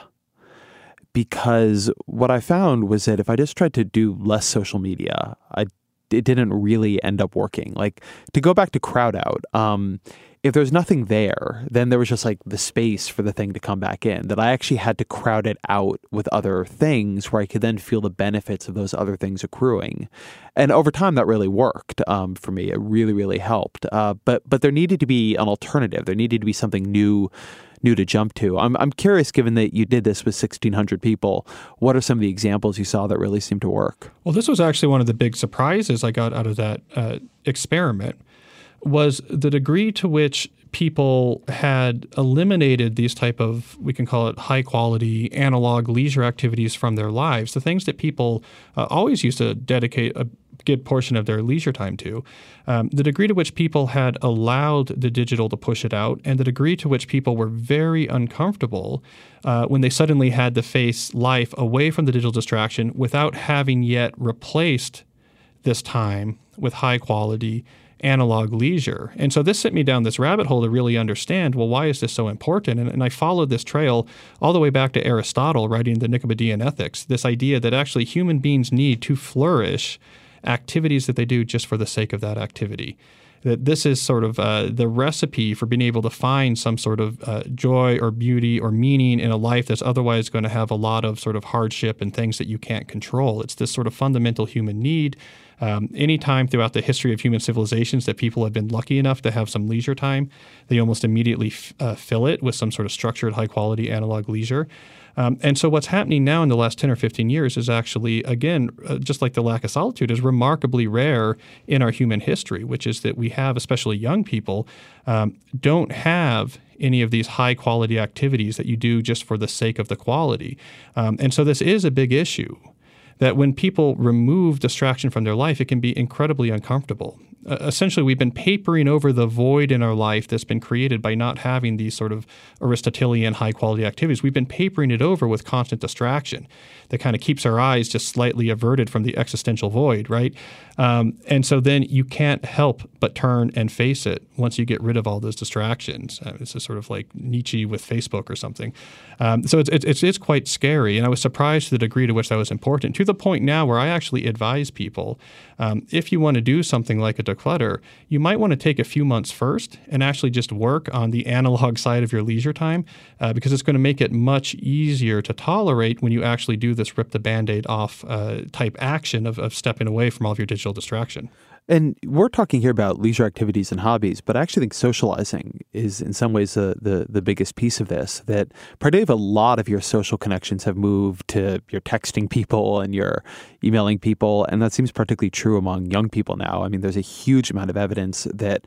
Because what I found was that if I just tried to do less social media, it didn't really end up working. Like, to go back to crowd out, if there's nothing there, then there was just like the space for the thing to come back in, that I actually had to crowd it out with other things where I could then feel the benefits of those other things accruing. And over time, that really worked for me. It really, really helped. But there needed to be an alternative. There needed to be something new to jump to. I'm curious, given that you did this with 1,600 people, what are some of the examples you saw that really seemed to work?
Well, this was actually one of the big surprises I got out of that experiment, was the degree to which people had eliminated these type of, we can call it high quality analog leisure activities from their lives, the things that people always used to dedicate a good portion of their leisure time to, the degree to which people had allowed the digital to push it out, and the degree to which people were very uncomfortable when they suddenly had to face life away from the digital distraction without having yet replaced this time with high quality analog leisure. And so this sent me down this rabbit hole to really understand, well, why is this so important? And I followed this trail all the way back to Aristotle writing the Nicomachean Ethics, this idea that actually human beings need to flourish activities that they do just for the sake of that activity. That this is sort of the recipe for being able to find some sort of joy or beauty or meaning in a life that's otherwise going to have a lot of sort of hardship and things that you can't control. It's this sort of fundamental human need Any time throughout the history of human civilizations that people have been lucky enough to have some leisure time, they almost immediately fill it with some sort of structured, high-quality analog leisure. And so what's happening now in the last 10 or 15 years is actually, again, just like the lack of solitude, is remarkably rare in our human history, which is that we have, especially young people, don't have any of these high-quality activities that you do just for the sake of the quality. And so this is a big issue, that when people remove distraction from their life, it can be incredibly uncomfortable. Essentially, we've been papering over the void in our life that's been created by not having these sort of Aristotelian high-quality activities. We've been papering it over with constant distraction that kind of keeps our eyes just slightly averted from the existential void, right? And so then you can't help but turn and face it once you get rid of all those distractions. It's a sort of like Nietzsche with Facebook or something. So it's quite scary, and I was surprised to the degree to which that was important, to the point now where I actually advise people, if you want to do something like a declutter, you might want to take a few months first and actually just work on the analog side of your leisure time, because it's going to make it much easier to tolerate when you actually do this rip the Band-Aid off type action of stepping away from all of your digital distraction.
And we're talking here about leisure activities and hobbies, but I actually think socializing is in some ways the biggest piece of this, that particularly if a lot of your social connections have moved to you're texting people and you're emailing people, and that seems particularly true among young people now. I mean, there's a huge amount of evidence that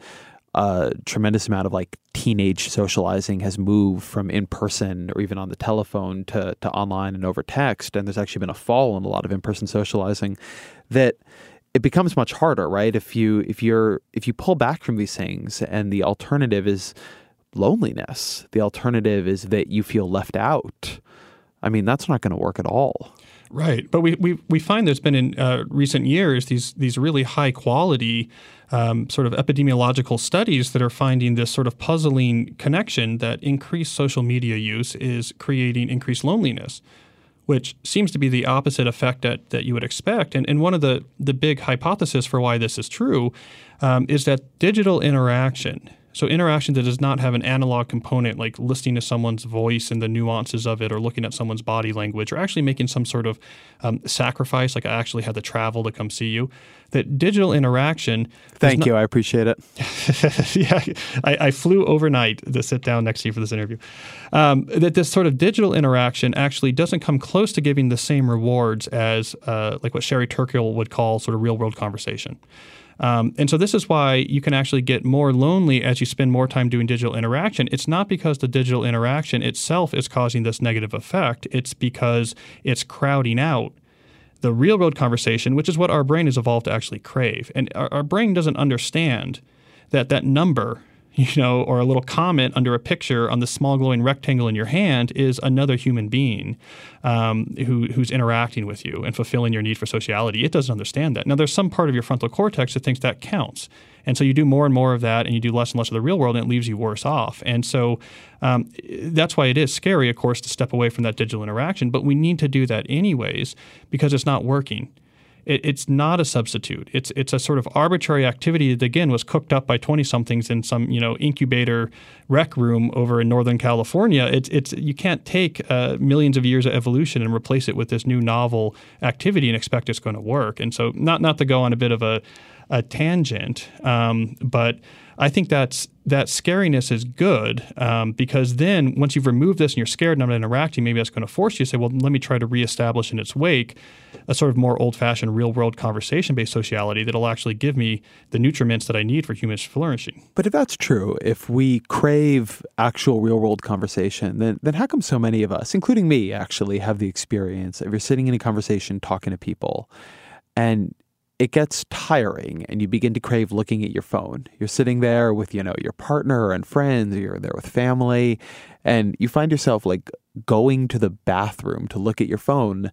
a tremendous amount of like teenage socializing has moved from in-person or even on the telephone to online and over text. And there's actually been a fall in a lot of in-person socializing, that it becomes much harder, right? If you pull back from these things and the alternative is loneliness, the alternative is that you feel left out, I mean, that's not going to work at all.
Right. But we find there's been in recent years these really high quality sort of epidemiological studies that are finding this sort of puzzling connection that increased social media use is creating increased loneliness, which seems to be the opposite effect that you would expect. And one of the big hypotheses for why this is true is that digital interaction, so interaction that does not have an analog component like listening to someone's voice and the nuances of it or looking at someone's body language or actually making some sort of sacrifice, like I actually had to travel to come see you, that digital interaction—
Thank you. I appreciate it.
Yeah, I flew overnight to sit down next to you for this interview. That this sort of digital interaction actually doesn't come close to giving the same rewards as like what Sherry Turkle would call sort of real-world conversation. And so this is why you can actually get more lonely as you spend more time doing digital interaction. It's not because the digital interaction itself is causing this negative effect. It's because it's crowding out the real-world conversation, which is what our brain has evolved to actually crave. And our brain doesn't understand that number, or a little comment under a picture on the small glowing rectangle in your hand is another human being who's interacting with you and fulfilling your need for sociality. It doesn't understand that. Now, there's some part of your frontal cortex that thinks that counts. And so you do more and more of that and you do less and less of the real world, and it leaves you worse off. And so that's why it is scary, of course, to step away from that digital interaction. But we need to do that anyways because it's not working. It's not a substitute. It's a sort of arbitrary activity that, again, was cooked up by 20-somethings in some incubator rec room over in Northern California. You can't take millions of years of evolution and replace it with this new novel activity and expect it's going to work. And so not to go on a bit of a tangent, but I think that scariness is good because then once you've removed this and you're scared and not interacting, maybe that's going to force you to say, well, let me try to reestablish in its wake a sort of more old-fashioned real-world conversation-based sociality that'll actually give me the nutriments that I need for human flourishing.
But if that's true, if we crave actual real-world conversation, then how come so many of us, including me, actually have the experience of you're sitting in a conversation talking to people and it gets tiring and you begin to crave looking at your phone. You're sitting there with, your partner and friends, you're there with family, and you find yourself like going to the bathroom to look at your phone.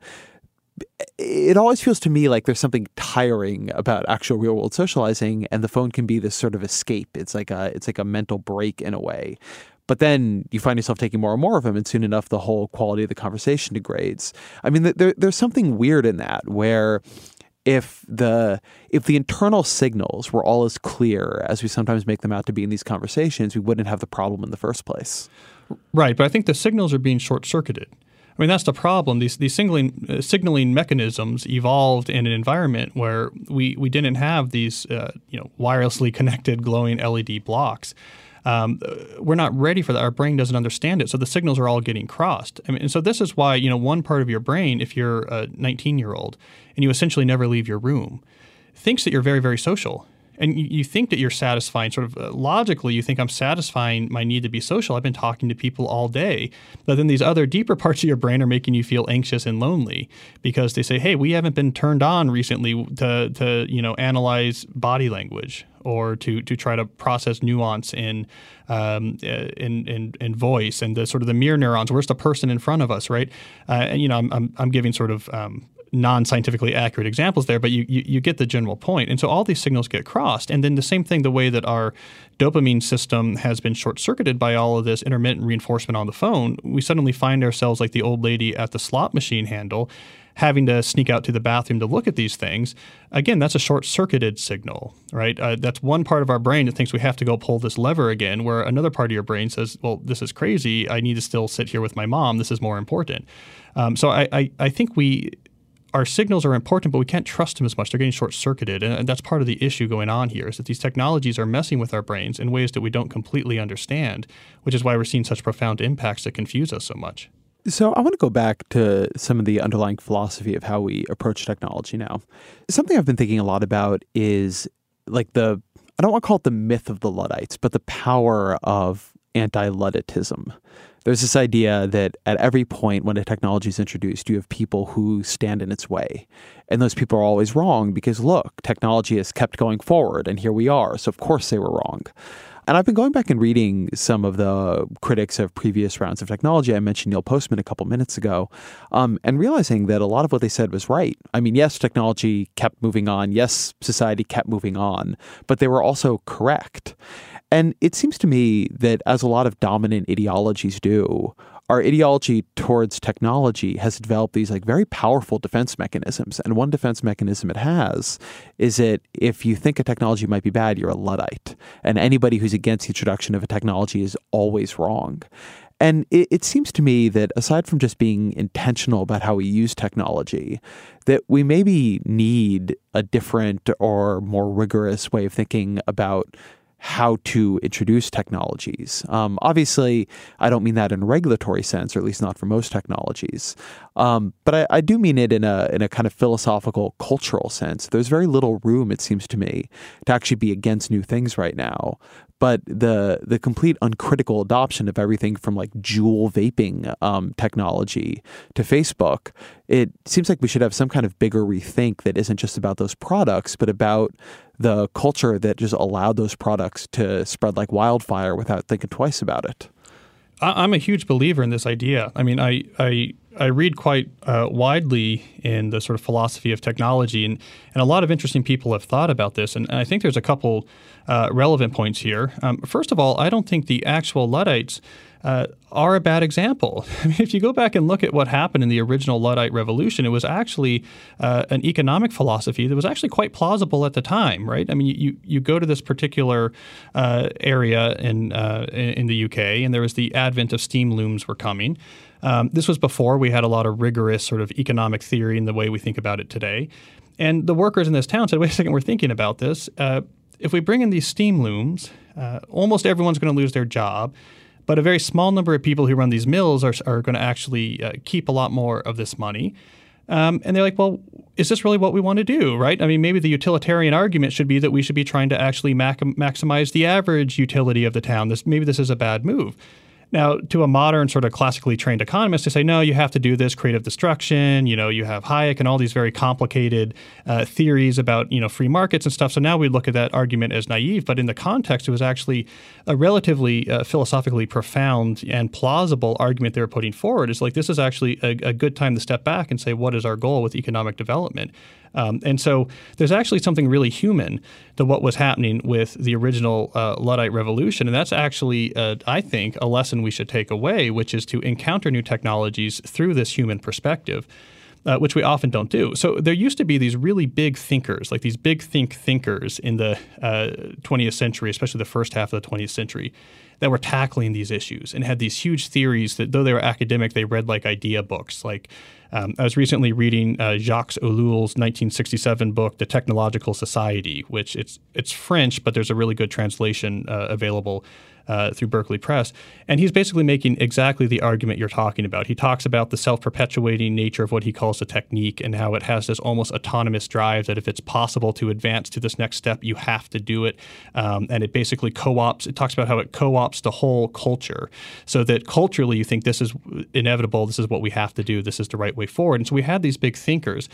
It always feels to me like there's something tiring about actual real world socializing, and the phone can be this sort of escape. It's like a mental break in a way. But then you find yourself taking more and more of them, and soon enough the whole quality of the conversation degrades. I mean, there's something weird in that where if the internal signals were all as clear as we sometimes make them out to be in these conversations, we wouldn't have the problem in the first place.
Right, but I think the signals are being short-circuited. I mean, that's the problem. These signaling mechanisms evolved in an environment where we didn't have these wirelessly connected glowing LED blocks. We're not ready for that. Our brain doesn't understand it. So the signals are all getting crossed. I mean, and so this is why, one part of your brain, if you're a 19-year-old and you essentially never leave your room, thinks that you're very, very social. And you think that you're satisfying, sort of logically, you think I'm satisfying my need to be social. I've been talking to people all day. But then these other deeper parts of your brain are making you feel anxious and lonely because they say, hey, we haven't been turned on recently to analyze body language or to try to process nuance in voice and the sort of the mirror neurons. Where's the person in front of us, right? I'm giving sort of non-scientifically accurate examples there, but you get the general point. And so all these signals get crossed. And then the same thing, the way that our dopamine system has been short-circuited by all of this intermittent reinforcement on the phone, we suddenly find ourselves like the old lady at the slot machine handle, having to sneak out to the bathroom to look at these things. Again, that's a short-circuited signal, right? That's one part of our brain that thinks we have to go pull this lever again, where another part of your brain says, well, this is crazy. I need to still sit here with my mom. This is more important. So I think our signals are important, but we can't trust them as much. They're getting short-circuited, and that's part of the issue going on here is that these technologies are messing with our brains in ways that we don't completely understand, which is why we're seeing such profound impacts that confuse us so much.
So I want to go back to some of the underlying philosophy of how we approach technology now. Something I've been thinking a lot about is I don't want to call it the myth of the Luddites, but the power of anti-Ludditism. There's this idea that at every point when a technology is introduced, you have people who stand in its way. And those people are always wrong because, look, technology has kept going forward and here we are. So, of course, they were wrong. And I've been going back and reading some of the critics of previous rounds of technology. I mentioned Neil Postman a couple minutes ago, and realizing that a lot of what they said was right. I mean, yes, technology kept moving on. Yes, society kept moving on, but they were also correct. And it seems to me that as a lot of dominant ideologies do, our ideology towards technology has developed these very powerful defense mechanisms. And one defense mechanism it has is that if you think a technology might be bad, you're a Luddite. And anybody who's against the introduction of a technology is always wrong. And it seems to me that aside from just being intentional about how we use technology, that we maybe need a different or more rigorous way of thinking about how to introduce technologies. Obviously, I don't mean that in a regulatory sense, or at least not for most technologies. But I do mean it in a kind of philosophical, cultural sense. There's very little room, it seems to me, to actually be against new things right now. But the complete uncritical adoption of everything from Juul vaping technology to Facebook, it seems like we should have some kind of bigger rethink that isn't just about those products, but about the culture that just allowed those products to spread like wildfire without thinking twice about it.
I'm a huge believer in this idea. I mean, I read quite widely in the sort of philosophy of technology, and a lot of interesting people have thought about this. And I think there's a couple relevant points here. First of all, I don't think the actual Luddites are a bad example. I mean, if you go back and look at what happened in the original Luddite revolution, it was actually an economic philosophy that was actually quite plausible at the time, right? I mean, you go to this particular area in the UK, and there was the advent of steam looms were coming. This was before we had a lot of rigorous sort of economic theory in the way we think about it today. And the workers in this town said, wait a second, we're thinking about this. If we bring in these steam looms, almost everyone's going to lose their job. But a very small number of people who run these mills are going to actually keep a lot more of this money. And they're like, well, is this really what we want to do, right? I mean, maybe the utilitarian argument should be that we should be trying to actually maximize the average utility of the town. Maybe this is a bad move. Now, to a modern sort of classically trained economist, they say, no, you have to do this creative destruction. You have Hayek and all these very complicated theories about, free markets and stuff. So now we look at that argument as naive. But in the context, it was actually a relatively philosophically profound and plausible argument they were putting forward. It's like, this is actually a good time to step back and say, what is our goal with economic development? And so there's actually something really human to what was happening with the original Luddite revolution. And that's actually, I think, a lesson we should take away, which is to encounter new technologies through this human perspective, which we often don't do. So there used to be these really big thinkers, like these big thinkers in the 20th century, especially the first half of the 20th century. that were tackling these issues and had these huge theories that, though they were academic, they read like idea books. Like I was recently reading Jacques Ellul's 1967 book, The Technological Society, which it's French, but there's a really good translation available through Berkeley Press. And he's basically making exactly the argument you're talking about. He talks about the self-perpetuating nature of what he calls a technique and how it has this almost autonomous drive that if it's possible to advance to this next step, you have to do it. And it basically it talks about how it co-opts the whole culture so that culturally you think this is inevitable, this is what we have to do, this is the right way forward. And so we had these big thinkers.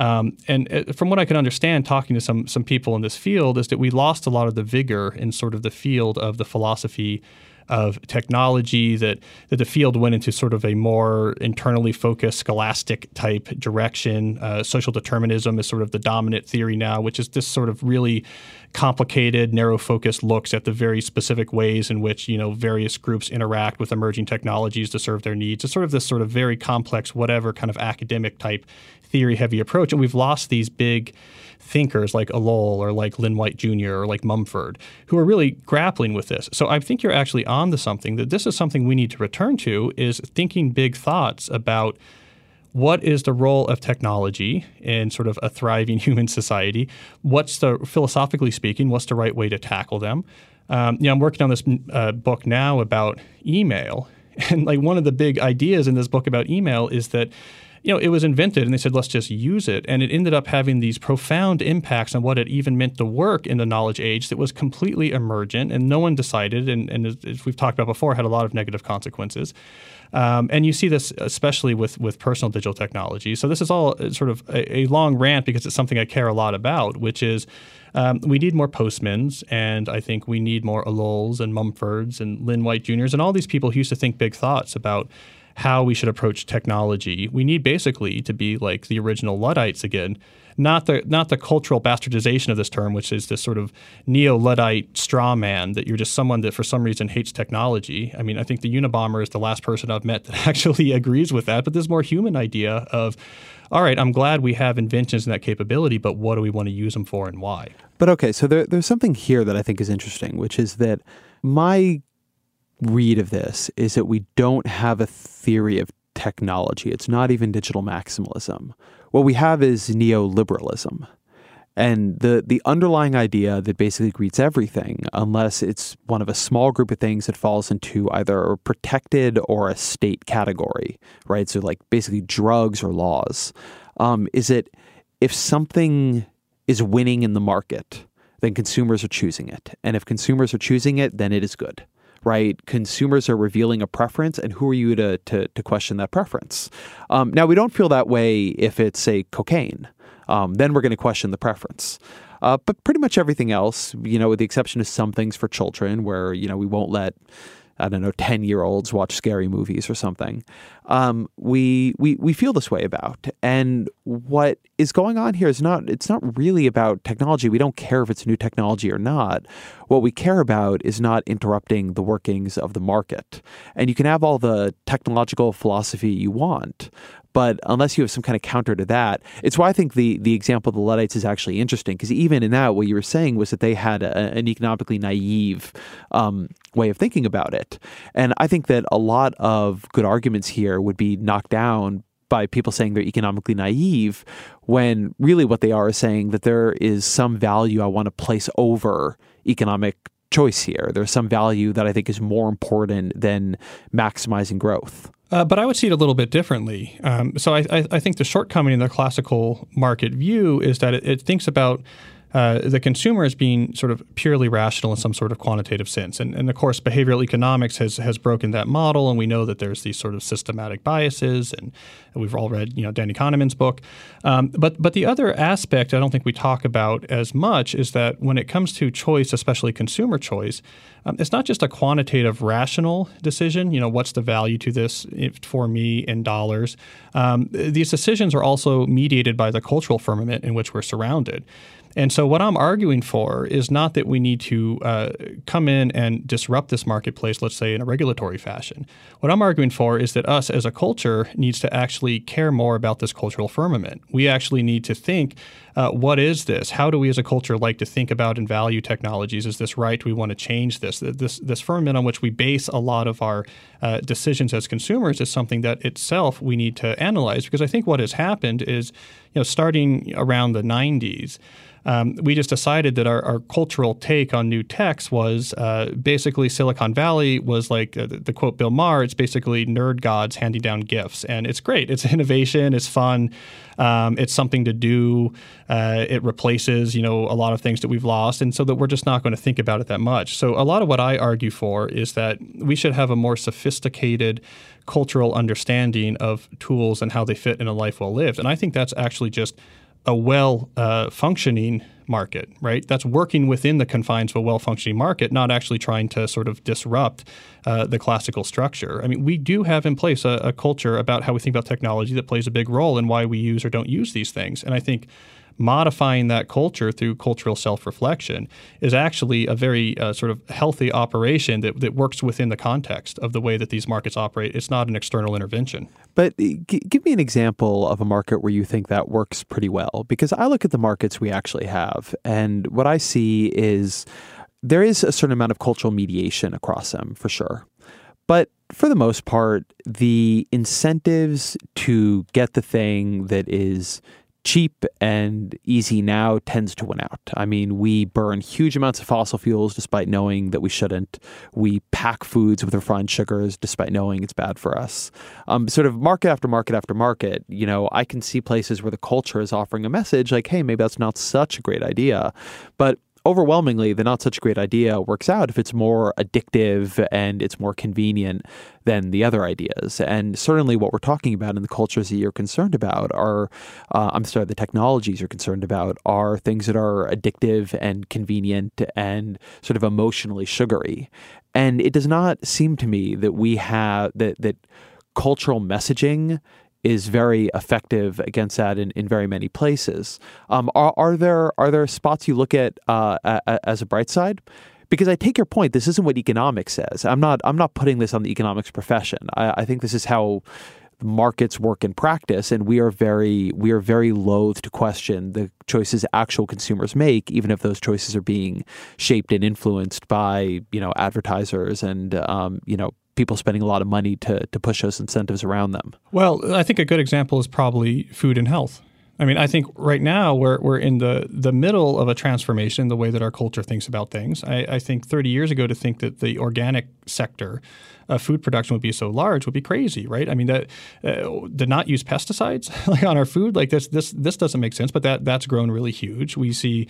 And from what I can understand, talking to some people in this field, is that we lost a lot of the vigor in sort of the field of the philosophy of technology, that the field went into sort of a more internally focused scholastic type direction. Social determinism is sort of the dominant theory now, which is this sort of really complicated, narrow-focused looks at the very specific ways in which, various groups interact with emerging technologies to serve their needs. It's sort of this sort of very complex, whatever kind of academic type theory-heavy approach. And we've lost these big thinkers like Ellul or like Lynn White Jr. or like Mumford, who are really grappling with this. So I think you're actually on to something, that this is something we need to return to, is thinking big thoughts about what is the role of technology in sort of a thriving human society? Philosophically speaking, what's the right way to tackle them? I'm working on this book now about email. And like one of the big ideas in this book about email is that it was invented and they said, let's just use it. And it ended up having these profound impacts on what it even meant to work in the knowledge age that was completely emergent and no one decided. And as we've talked about before, had a lot of negative consequences. And you see this especially with personal digital technology. So this is all sort of a long rant because it's something I care a lot about, which is we need more Postmans, and I think we need more Elluls and Mumfords and Lynn White Jr.'s and all these people who used to think big thoughts about how we should approach technology. We need basically to be like the original Luddites again, not the cultural bastardization of this term, which is this sort of neo-Luddite straw man that you're just someone that for some reason hates technology. I mean, I think the Unabomber is the last person I've met that actually agrees with that, but this more human idea of, all right, I'm glad we have inventions and that capability, but what do we want to use them for and why?
But okay, so there's something here that I think is interesting, which is that my read of this is that we don't have a theory of technology. It's not even digital maximalism. What we have is neoliberalism. And the underlying idea that basically greets everything, unless it's one of a small group of things that falls into either a protected or a state category, right? So like basically drugs or laws, is that if something is winning in the market, then consumers are choosing it. And if consumers are choosing it, then it is good. Right? Consumers are revealing a preference, and who are you to question that preference? Now, we don't feel that way if it's, say, cocaine. Then we're going to question the preference. But pretty much everything else, with the exception of some things for children where, we won't let, 10-year-olds watch scary movies or something, we feel this way about. And what is going on here is it's not really about technology. We don't care if it's new technology or not. What we care about is not interrupting the workings of the market. And you can have all the technological philosophy you want, but unless you have some kind of counter to that, it's why I think the example of the Luddites is actually interesting, because even in that, what you were saying was that they had an economically naive way of thinking about it. And I think that a lot of good arguments here would be knocked down by people saying they're economically naive, when really what they are is saying that there is some value I want to place over economic choice here. There's some value that I think is more important than maximizing growth.
But I would see it a little bit differently. So I think the shortcoming in the classical market view is that it thinks about the consumer as being sort of purely rational in some sort of quantitative sense. And of course, behavioral economics has broken that model, and we know that there's these sort of systematic biases, and we've all read, Danny Kahneman's book. But the other aspect I don't think we talk about as much is that when it comes to choice, especially consumer choice, it's not just a quantitative rational decision, what's the value to this for me in dollars. These decisions are also mediated by the cultural firmament in which we're surrounded. And so what I'm arguing for is not that we need to come in and disrupt this marketplace, let's say in a regulatory fashion. What I'm arguing for is that us as a culture needs to actually care more about this cultural firmament. We actually need to think what is this? How do we as a culture like to think about and value technologies? Is this right? Do we want to change this? This firmament on which we base a lot of our decisions as consumers is something that itself we need to analyze, because I think what has happened is, starting around the 90s, we just decided that our cultural take on new techs was basically Silicon Valley was like, the quote Bill Maher, it's basically nerd gods handing down gifts. And it's great. It's innovation. It's fun. It's something to do. It replaces, a lot of things that we've lost. And so that we're just not going to think about it that much. So a lot of what I argue for is that we should have a more sophisticated cultural understanding of tools and how they fit in a life well lived. And I think that's actually just a well-functioning market, right? That's working within the confines of a well-functioning market, not actually trying to sort of disrupt the classical structure. I mean, we do have in place a culture about how we think about technology that plays a big role in why we use or don't use these things. And I think modifying that culture through cultural self-reflection is actually a very sort of healthy operation that works within the context of the way that these markets operate. It's not an external intervention.
But give me an example of a market where you think that works pretty well, because I look at the markets we actually have, and what I see is there is a certain amount of cultural mediation across them, for sure. But for the most part, the incentives to get the thing that is cheap and easy now tends to win out. I mean, we burn huge amounts of fossil fuels despite knowing that we shouldn't. We pack foods with refined sugars despite knowing it's bad for us. Sort of market after market after market, I can see places where the culture is offering a message like, hey, maybe that's not such a great idea. But overwhelmingly, the not such a great idea works out if it's more addictive and it's more convenient than the other ideas. And certainly what we're talking about in the cultures that you're concerned about the technologies you're concerned about are things that are addictive and convenient and sort of emotionally sugary. And it does not seem to me that we have that cultural messaging is very effective against that in very many places. Are there spots you look at as a bright side? Because I take your point. This isn't what economics says. I'm not putting this on the economics profession. I think this is how markets work in practice, and we are very loath to question the choices actual consumers make, even if those choices are being shaped and influenced by advertisers and people spending a lot of money to push those incentives around them.
Well, I think a good example is probably food and health. I mean, I think right now we're in the middle of a transformation, the way that our culture thinks about things. I think 30 years ago to think that the organic sector of food production would be so large would be crazy, right? I mean, that to not use pesticides like on our food, like this doesn't make sense. But that's grown really huge. We see,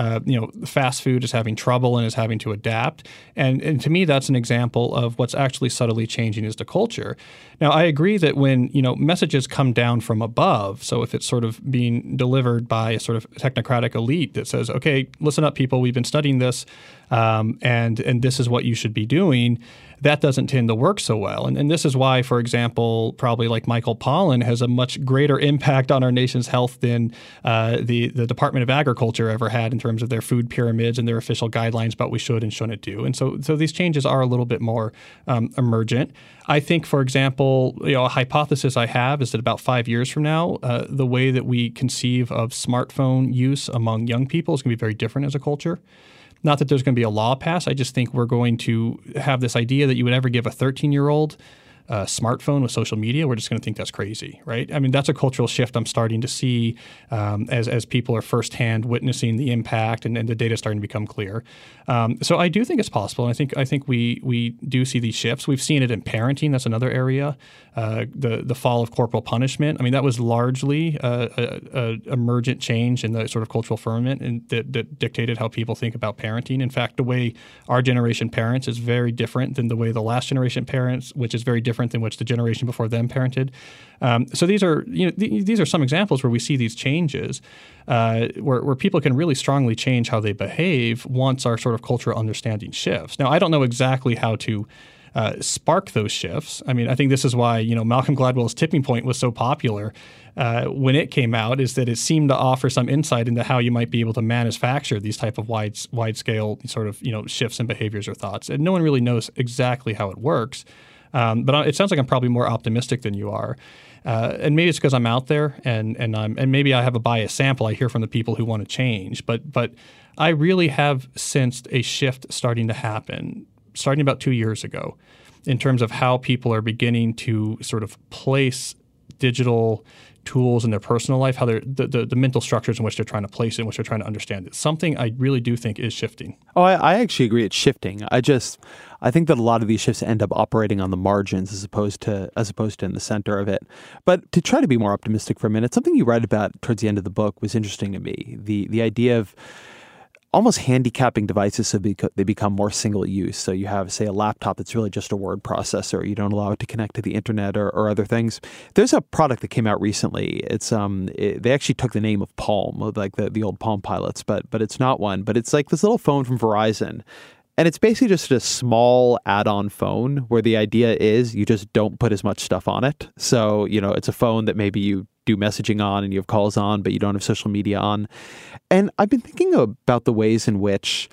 fast food is having trouble and is having to adapt. And to me, that's an example of what's actually subtly changing is the culture. Now, I agree that when messages come down from above, so if it's sort of being delivered by a sort of technocratic elite that says, okay, listen up, people, we've been studying this, and this is what you should be doing, that doesn't tend to work so well. And this is why, for example, probably like Michael Pollan has a much greater impact on our nation's health than the Department of Agriculture ever had in terms of their food pyramids and their official guidelines about what we should and shouldn't do. And so these changes are a little bit more emergent. I think, for example, a hypothesis I have is that about 5 years from now, the way that we conceive of smartphone use among young people is going to be very different as a culture. Not that there's going to be a law passed. I just think we're going to have this idea that you would ever give a 13-year-old smartphone with social media. We're just going to think that's crazy, right? I mean, that's a cultural shift I'm starting to see as people are firsthand witnessing the impact and the data starting to become clear. So I do think it's possible. And I think we do see these shifts. We've seen it in parenting. That's another area. The fall of corporal punishment. I mean, that was largely a emergent change in the sort of cultural firmament and that dictated how people think about parenting. In fact, the way our generation parents is very different than the way the last generation parents, which is very different than which the generation before them parented. So these are some examples where we see these changes where people can really strongly change how they behave once our sort of cultural understanding shifts. Now, I don't know exactly how to spark those shifts. I mean, I think this is why Malcolm Gladwell's Tipping Point was so popular when it came out, is that it seemed to offer some insight into how you might be able to manufacture these type of wide scale sort of shifts in behaviors or thoughts. And no one really knows exactly how it works. But it sounds like I'm probably more optimistic than you are. And maybe it's because I'm out there and maybe I have a biased sample. I hear from the people who want to change. But I really have sensed a shift starting to happen, starting about 2 years ago, in terms of how people are beginning to sort of place digital tools in their personal life, how they're the mental structures in which they're trying to place it, in which they're trying to understand it. Something I really do think is shifting.
Oh, I actually agree it's shifting. I think that a lot of these shifts end up operating on the margins as opposed to in the center of it. But to try to be more optimistic for a minute, something you write about towards the end of the book was interesting to me. The idea of almost handicapping devices so they become more single use. So you have, say, a laptop that's really just a word processor. You don't allow it to connect to the internet or other things. There's a product that came out recently. It's they actually took the name of Palm, like the old Palm Pilots, but it's not one. But it's like this little phone from Verizon. And it's basically just a small add-on phone where the idea is you just don't put as much stuff on it. So, it's a phone that maybe you do messaging on and you have calls on, but you don't have social media on. And I've been thinking about the ways in which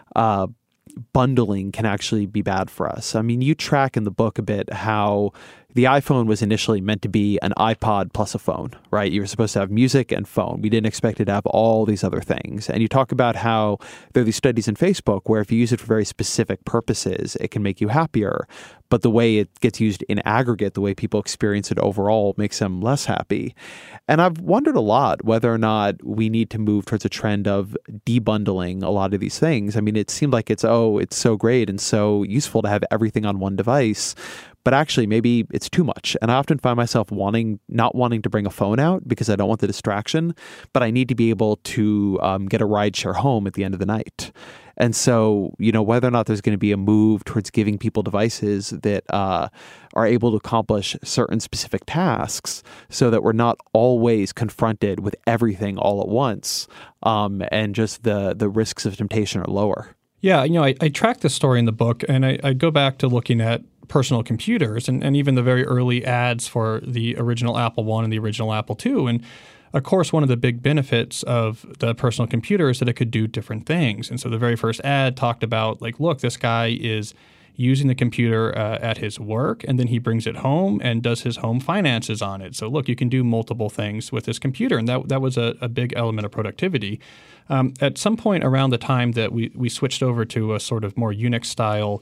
bundling can actually be bad for us. I mean, you track in the book a bit how the iPhone was initially meant to be an iPod plus a phone, right? You were supposed to have music and phone. We didn't expect it to have all these other things. And you talk about how there are these studies in Facebook where if you use it for very specific purposes, it can make you happier. But the way it gets used in aggregate, the way people experience it overall makes them less happy. And I've wondered a lot whether or not we need to move towards a trend of debundling a lot of these things. I mean, it seemed like it's so great and so useful to have everything on one device. But actually, maybe it's too much. And I often find myself not wanting to bring a phone out because I don't want the distraction, but I need to be able to get a rideshare home at the end of the night. And so, whether or not there's going to be a move towards giving people devices that are able to accomplish certain specific tasks so that we're not always confronted with everything all at once, and just the risks of temptation are lower.
Yeah, I track this story in the book, and I go back to looking at personal computers and even the very early ads for the original Apple I and the original Apple II. And of course, one of the big benefits of the personal computer is that it could do different things. And so the very first ad talked about, like, look, this guy is using the computer at his work, and then he brings it home and does his home finances on it. So look, you can do multiple things with this computer, and that was a big element of productivity. At some point around the time that we switched over to a sort of more Unix-style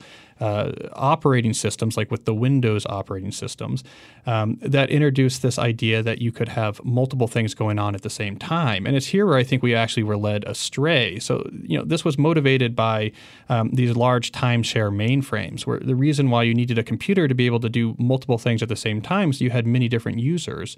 operating systems, like with the Windows operating systems, that introduced this idea that you could have multiple things going on at the same time. And it's here where I think we actually were led astray. So, this was motivated by these large timeshare mainframes, where the reason why you needed a computer to be able to do multiple things at the same time is you had many different users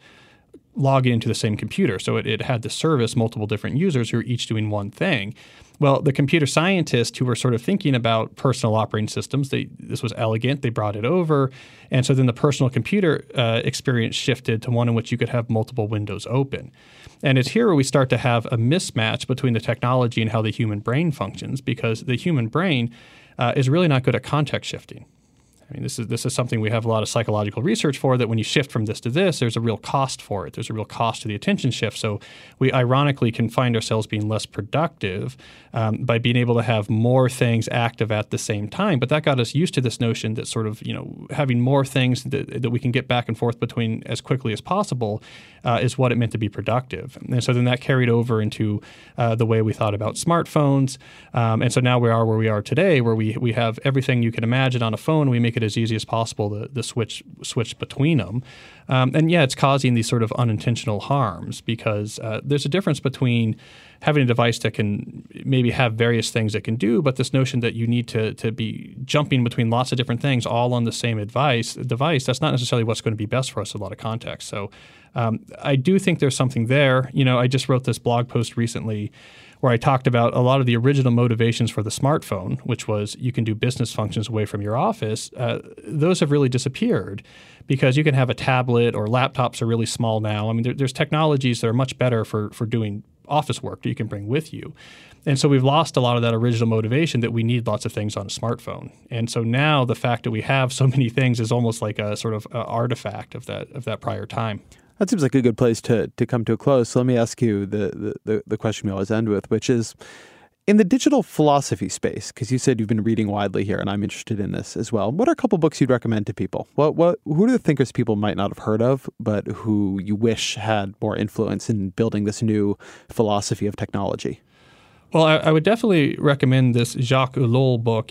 log into the same computer. So it had to service multiple different users who are each doing one thing. Well, the computer scientists who were sort of thinking about personal operating systems, this was elegant. They brought it over. And so then the personal computer experience shifted to one in which you could have multiple windows open. And it's here where we start to have a mismatch between the technology and how the human brain functions, because the human brain is really not good at context shifting. I mean, this is something we have a lot of psychological research for, that when you shift from this to this, there's a real cost for it. There's a real cost to the attention shift. So we ironically can find ourselves being less productive by being able to have more things active at the same time. But that got us used to this notion that sort of, having more things that we can get back and forth between as quickly as possible is what it meant to be productive. And so then that carried over into the way we thought about smartphones. And so now we are where we are today, where we have everything you can imagine on a phone. We make it as easy as possible to switch between them. And yeah, it's causing these sort of unintentional harms, because there's a difference between having a device that can maybe have various things it can do, but this notion that you need to be jumping between lots of different things all on the same device, that's not necessarily what's going to be best for us in a lot of contexts. So I do think there's something there. I just wrote this blog post recently where I talked about a lot of the original motivations for the smartphone, which was you can do business functions away from your office. Those have really disappeared because you can have a tablet, or laptops are really small now. I mean, there's technologies that are much better for doing office work that you can bring with you. And so we've lost a lot of that original motivation that we need lots of things on a smartphone. And so now the fact that we have so many things is almost like a sort of artifact of that prior time.
That seems like a good place to come to a close. So let me ask you the question we always end with, which is, In the digital philosophy space, because you said you've been reading widely here, and I'm interested in this as well, what are a couple books you'd recommend to people? Who are the thinkers people might not have heard of, but who you wish had more influence in building this new philosophy of technology?
Well, I would definitely recommend this Jacques Ellul book,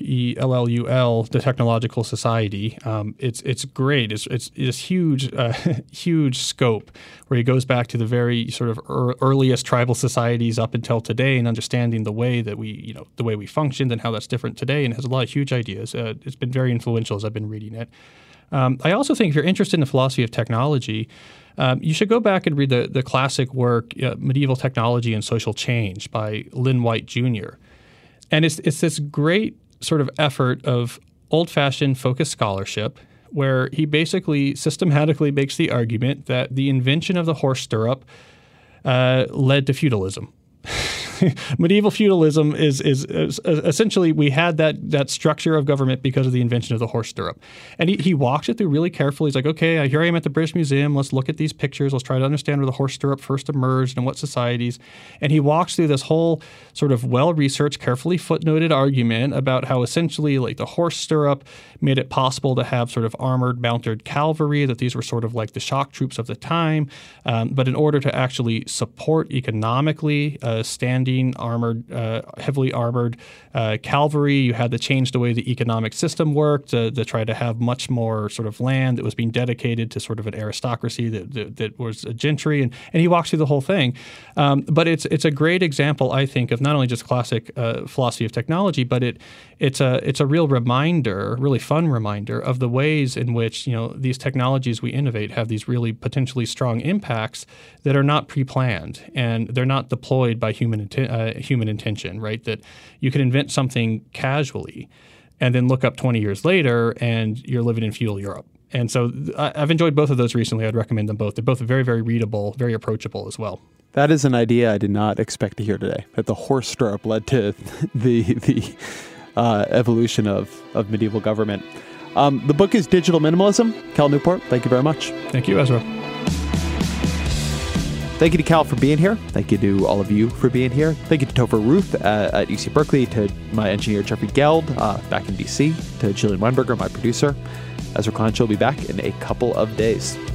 Ellul, The Technological Society. It's great. It's huge, huge scope where he goes back to the very sort of earliest tribal societies up until today and understanding the way that the way we functioned and how that's different today, and has a lot of huge ideas. It's been very influential as I've been reading it. I also think if you're interested in the philosophy of technology, you should go back and read the classic work, Medieval Technology and Social Change by Lynn White Jr. And it's this great sort of effort of old-fashioned focused scholarship where he basically systematically makes the argument that the invention of the horse stirrup led to feudalism. Medieval feudalism is essentially we had that structure of government because of the invention of the horse stirrup. And he walks it through really carefully. He's like, okay, here I am at the British Museum. Let's look at these pictures. Let's try to understand where the horse stirrup first emerged and what societies. And he walks through this whole sort of well-researched, carefully footnoted argument about how essentially like the horse stirrup made it possible to have sort of armored mounted cavalry, that these were sort of like the shock troops of the time. But in order to actually support economically standing armored, heavily armored cavalry, you had to change the way the economic system worked to try to have much more sort of land that was being dedicated to sort of an aristocracy that was a gentry. And he walks through the whole thing. But it's a great example, I think, of not only just classic philosophy of technology, but it's a real reminder, really fun reminder of the ways in which these technologies we innovate have these really potentially strong impacts that are not pre-planned and they're not deployed by human intention, right? That you can invent something casually and then look up 20 years later and you're living in feudal Europe. And so I've enjoyed both of those recently. I'd recommend them both. They're both very, very readable, very approachable as well.
That is an idea I did not expect to hear today, that the horse stirrup led to the evolution of medieval government. The book is Digital Minimalism. Cal Newport, thank you very much.
Thank you, Ezra.
Thank you to Cal for being here. Thank you to all of you for being here. Thank you to Topher Ruth at UC Berkeley, to my engineer Jeffrey Geld back in DC, to Jillian Weinberger, my producer. Ezra Klein will be back in a couple of days.